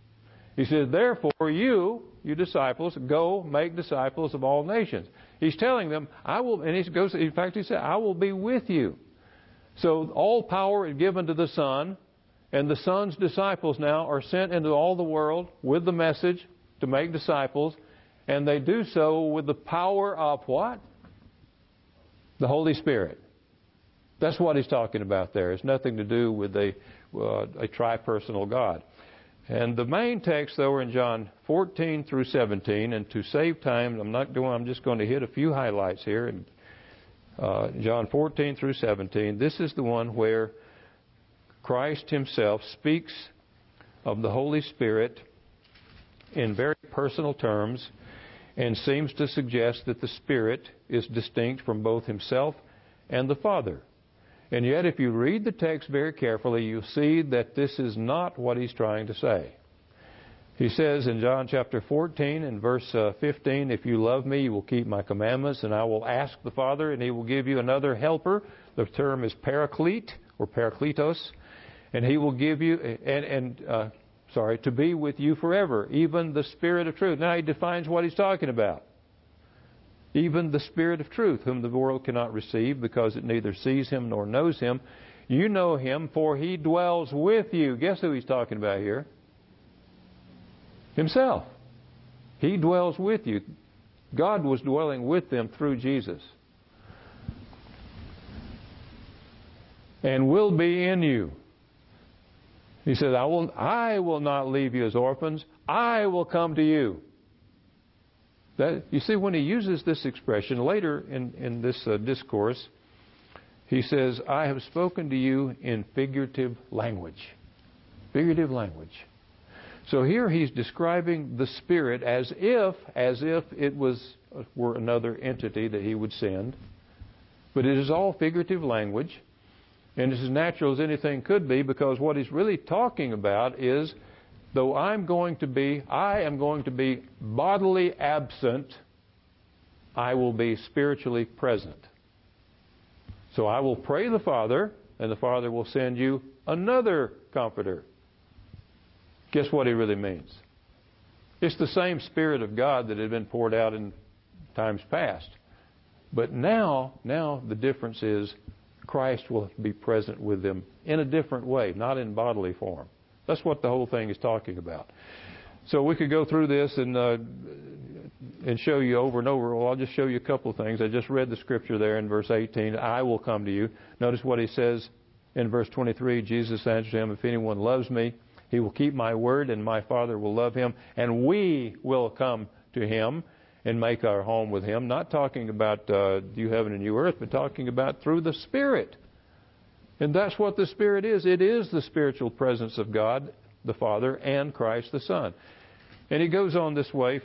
He says, therefore you disciples, go make disciples of all nations. He's telling them, I will, and he goes, in fact, he said, I will be with you. So all power is given to the Son, and the Son's disciples now are sent into all the world with the message to make disciples, and they do so with the power of what? The Holy Spirit. That's what he's talking about there. It's nothing to do with a tri-personal God. And the main text, though, are in John 14 through 17. And to save time, I'm just going to hit a few highlights here. In John 14 through 17, this is the one where Christ himself speaks of the Holy Spirit in very personal terms and seems to suggest that the Spirit is distinct from both himself and the Father. And yet, if you read the text very carefully, you'll see that this is not what he's trying to say. He says in John chapter 14 and verse 15, if you love me, you will keep my commandments, and I will ask the Father, and he will give you another helper. The term is paraclete or parakletos, and he will give you, to be with you forever, even the Spirit of truth. Now he defines what he's talking about. Even the Spirit of truth, whom the world cannot receive because it neither sees him nor knows him. You know him, for he dwells with you. Guess who he's talking about here? Himself. He dwells with you. God was dwelling with them through Jesus. And will be in you. He says, I will not leave you as orphans. I will come to you. You see, when he uses this expression later in this discourse, he says, I have spoken to you in figurative language. Figurative language. So here he's describing the Spirit as if it were another entity that he would send. But it is all figurative language. And it's as natural as anything could be, because what he's really talking about is, though I am going to be bodily absent, I will be spiritually present. So I will pray the Father, and the Father will send you another Comforter. Guess what he really means? It's the same Spirit of God that had been poured out in times past. But now the difference is Christ will be present with them in a different way, not in bodily form. That's what the whole thing is talking about. So we could go through this and show you over and over. Well, I'll just show you a couple of things. I just read the scripture there in verse 18. I will come to you. Notice what he says in verse 23. Jesus answered him, if anyone loves me, he will keep my word, and my Father will love him, and we will come to him and make our home with him. Not talking about new heaven and new earth, but talking about through the Spirit. And that's what the Spirit is. It is the spiritual presence of God, the Father, and Christ the Son. And he goes on this way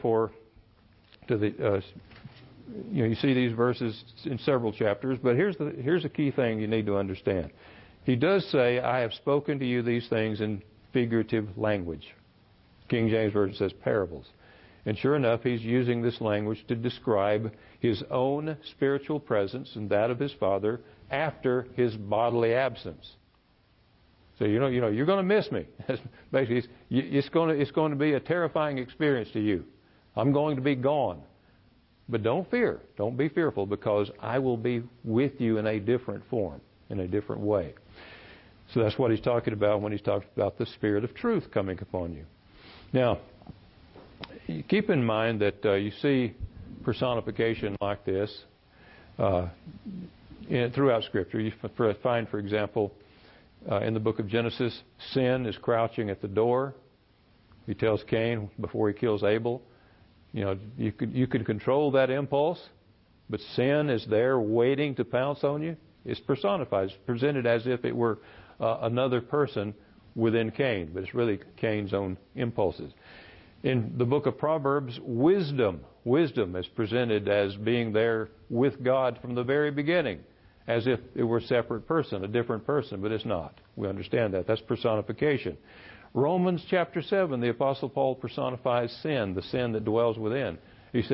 you see these verses in several chapters, but here's a key thing you need to understand. He does say, I have spoken to you these things in figurative language. King James Version says parables. And sure enough, he's using this language to describe his own spiritual presence and that of his Father after his bodily absence. So you're going to miss me. Basically, it's going to be a terrifying experience to you. I'm going to be gone. But don't fear. Don't be fearful, because I will be with you in a different form, in a different way. So that's what he's talking about when he's talking about the Spirit of truth coming upon you. Now, keep in mind that you see personification like this throughout Scripture. You find, for example, in the book of Genesis, sin is crouching at the door. He tells Cain before he kills Abel, you could control that impulse, but sin is there waiting to pounce on you. It's personified. It's presented as if it were another person within Cain, but it's really Cain's own impulses. In the book of Proverbs, wisdom is presented as being there with God from the very beginning, as if it were a separate person, a different person, but it's not. We understand that. That's personification. Romans chapter 7, the Apostle Paul personifies sin, the sin that dwells within. He says,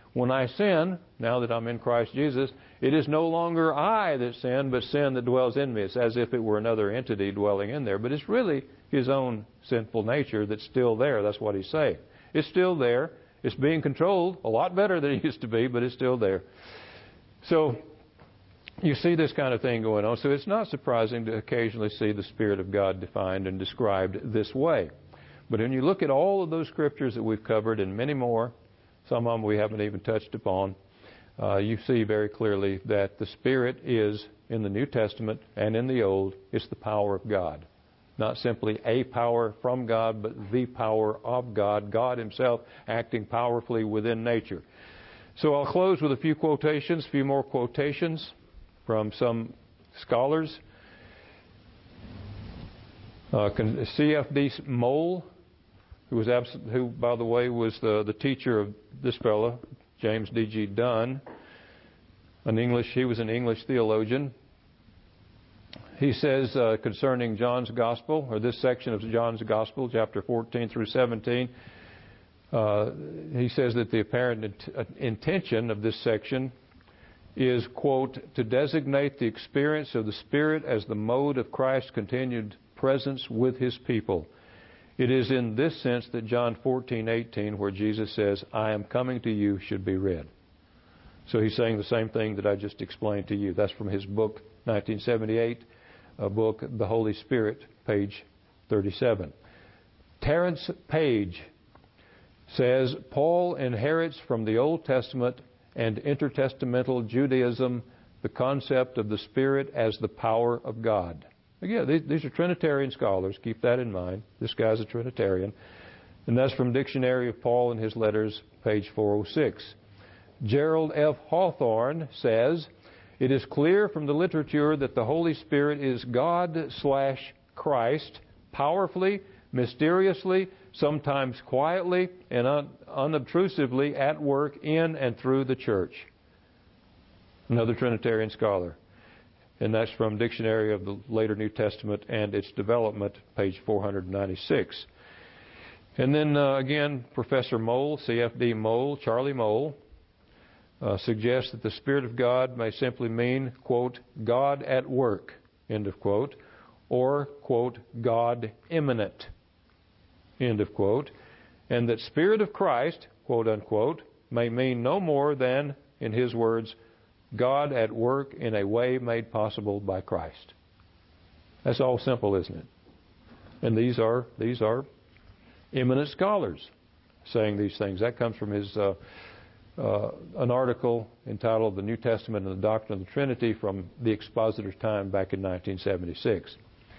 when I sin, now that I'm in Christ Jesus, it is no longer I that sin, but sin that dwells in me. It's as if it were another entity dwelling in there, but it's really his own sinful nature that's still there. That's what he's saying. It's still there. It's being controlled a lot better than it used to be, but it's still there. So you see this kind of thing going on. So it's not surprising to occasionally see the Spirit of God defined and described this way. But when you look at all of those scriptures that we've covered and many more, some of them we haven't even touched upon, you see very clearly that the Spirit is, in the New Testament and in the Old, it's the power of God. Not simply a power from God, but the power of God, God Himself acting powerfully within nature. So I'll close with a few more quotations from some scholars. C.F.D. Moule, who, by the way, was the teacher of this fellow, James D.G. Dunn, he was an English theologian. He says concerning John's Gospel, or this section of John's Gospel, chapter 14 through 17, he says that the apparent intention of this section is, quote, to designate the experience of the Spirit as the mode of Christ's continued presence with His people. It is in this sense that John 14:18, where Jesus says, I am coming to you, should be read. So he's saying the same thing that I just explained to you. That's from his book, 1978, book, The Holy Spirit, page 37. Terence Page says, Paul inherits from the Old Testament and intertestamental Judaism the concept of the Spirit as the power of God. Again, these are Trinitarian scholars. Keep that in mind. This guy's a Trinitarian. And that's from Dictionary of Paul and His Letters, page 406. Gerald F. Hawthorne says, it is clear from the literature that the Holy Spirit is God/Christ, powerfully, mysteriously, sometimes quietly, and unobtrusively at work in and through the church. Another Trinitarian scholar. And that's from Dictionary of the Later New Testament and Its Development, page 496. And then again, Professor Moule, C.F.D. Moule, Charlie Moule, suggests that the Spirit of God may simply mean, quote, God at work, end of quote, or, quote, God immanent, end of quote, and that Spirit of Christ, quote unquote, may mean no more than, in his words, God at work in a way made possible by Christ. That's all simple, isn't it? And these are eminent scholars saying these things. That comes from his an article entitled The New Testament and the Doctrine of the Trinity from the Expositor's Time back in 1976.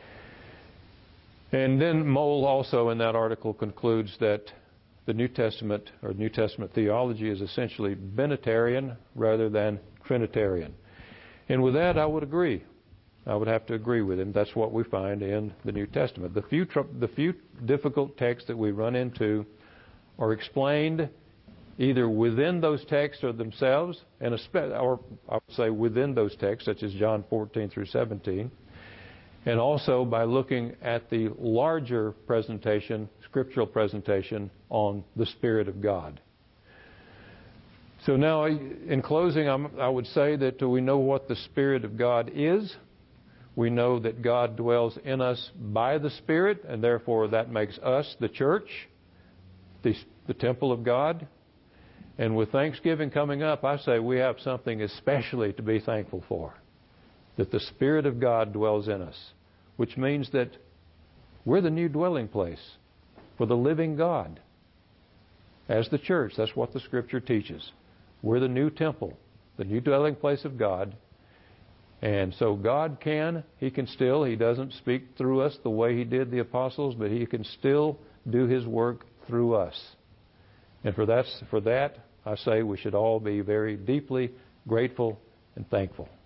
And then Moule also in that article concludes that the New Testament or New Testament theology is essentially Binitarian rather than Trinitarian. And with that, I would agree. I would have to agree with him. That's what we find in the New Testament. The few difficult texts that we run into are explained either within those texts or themselves, or I would say within those texts, such as John 14 through 17, and also by looking at the larger presentation, scriptural presentation on the Spirit of God. So now, in closing, I would say that we know what the Spirit of God is. We know that God dwells in us by the Spirit, and therefore that makes us the church, the temple of God. And with Thanksgiving coming up, I say we have something especially to be thankful for, that the Spirit of God dwells in us, which means that we're the new dwelling place for the living God. As the church, that's what the Scripture teaches. We're the new temple, the new dwelling place of God. And so God He doesn't speak through us the way He did the apostles, but He can still do His work through us. And for that, I say we should all be very deeply grateful and thankful.